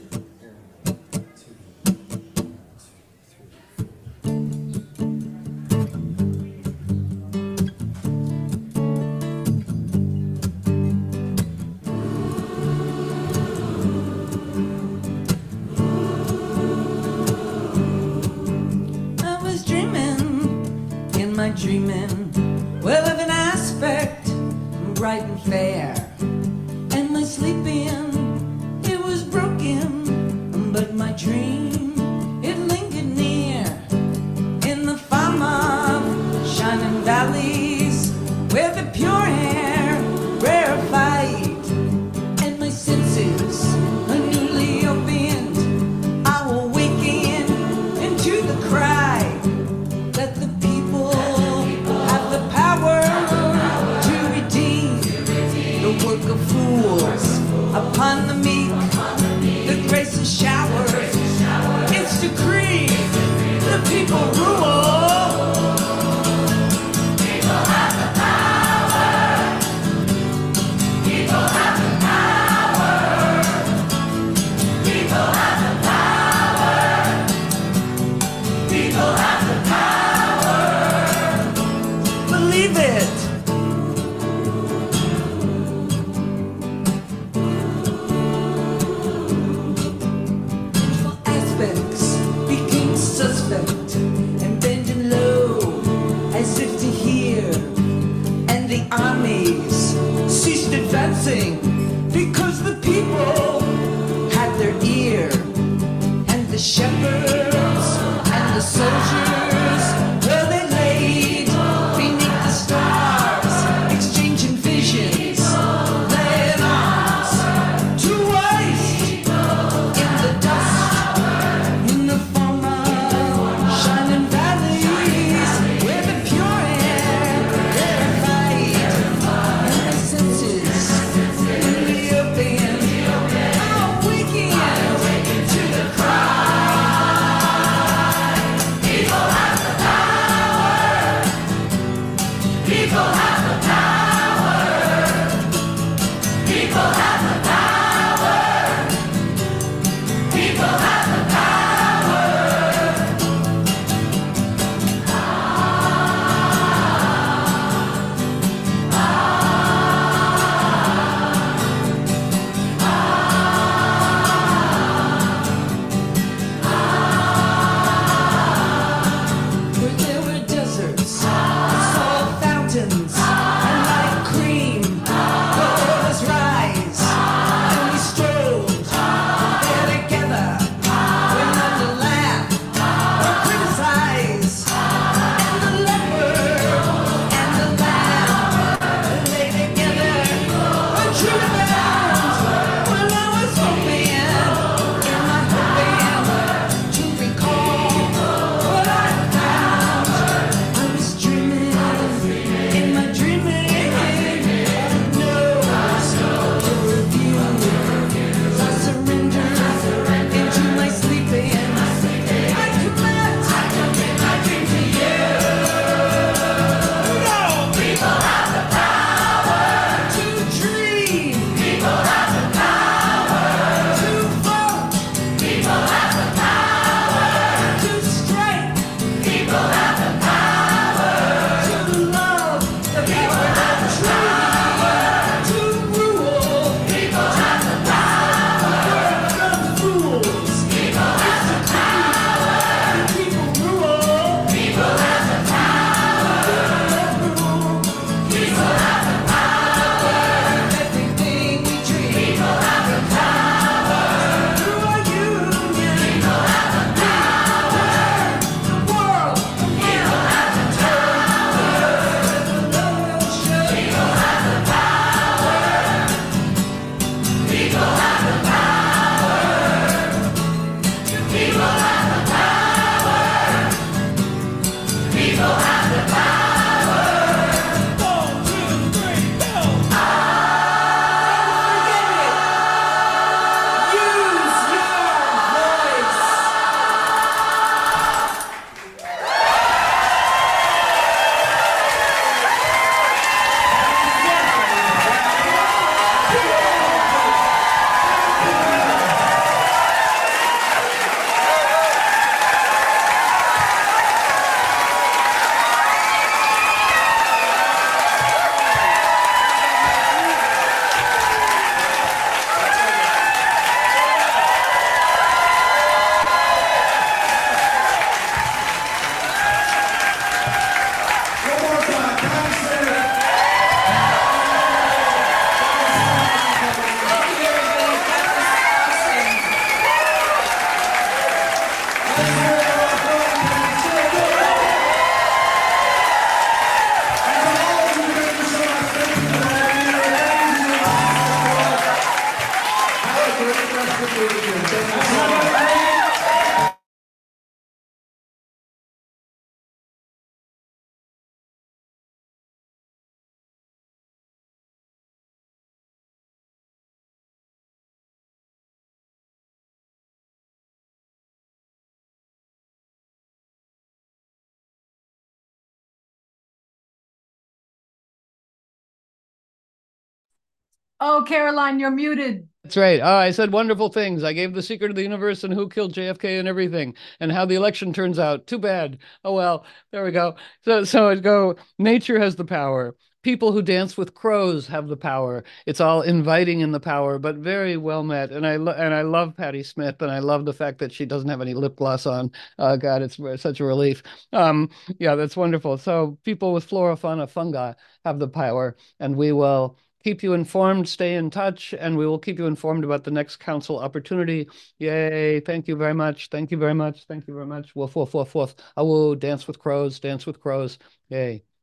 2. I was dreaming in my dreaming, well, of an aspect bright and fair, and my sleeping, it was broken, but my dream, it lingered near, in the farm of shining valleys, where the pure air rarefied, and my senses are newly opened. I will awaken into the cry that the people have the power to redeem the work of fools upon the meek. The grace is showered, it's decreed, the people rule. People have the power. People have the power. People have the power. People have the power. Believe it. Aspects became suspect and bending low as if to hear, and the armies ceased advancing because the people had their ear, and the shepherds and the soldiers, well, they laid beneath the stars, exchanging visions, laying arms to waste in the dust, in the form of shining valleys, where the pure air rarefied, and the senses newly opened, are waking to the cry. Oh, Caroline, you're muted. That's right. Oh, I said wonderful things. I gave the secret of the universe and who killed JFK and everything, and how the election turns out. Too bad. Oh well, there we go. So it go. Nature has the power. People who dance with crows have the power. It's all inviting in the power, but very well met. And I love Patti Smith, and I love the fact that she doesn't have any lip gloss on. God, it's such a relief. Yeah, that's wonderful. So people with flora, fauna, fungi have the power, and we will keep you informed, stay in touch, and we will keep you informed about the next council opportunity. Yay. Thank you very much. Thank you very much. Thank you very much. Woof, woof, woof, woof. Oh, dance with crows, dance with crows. Yay.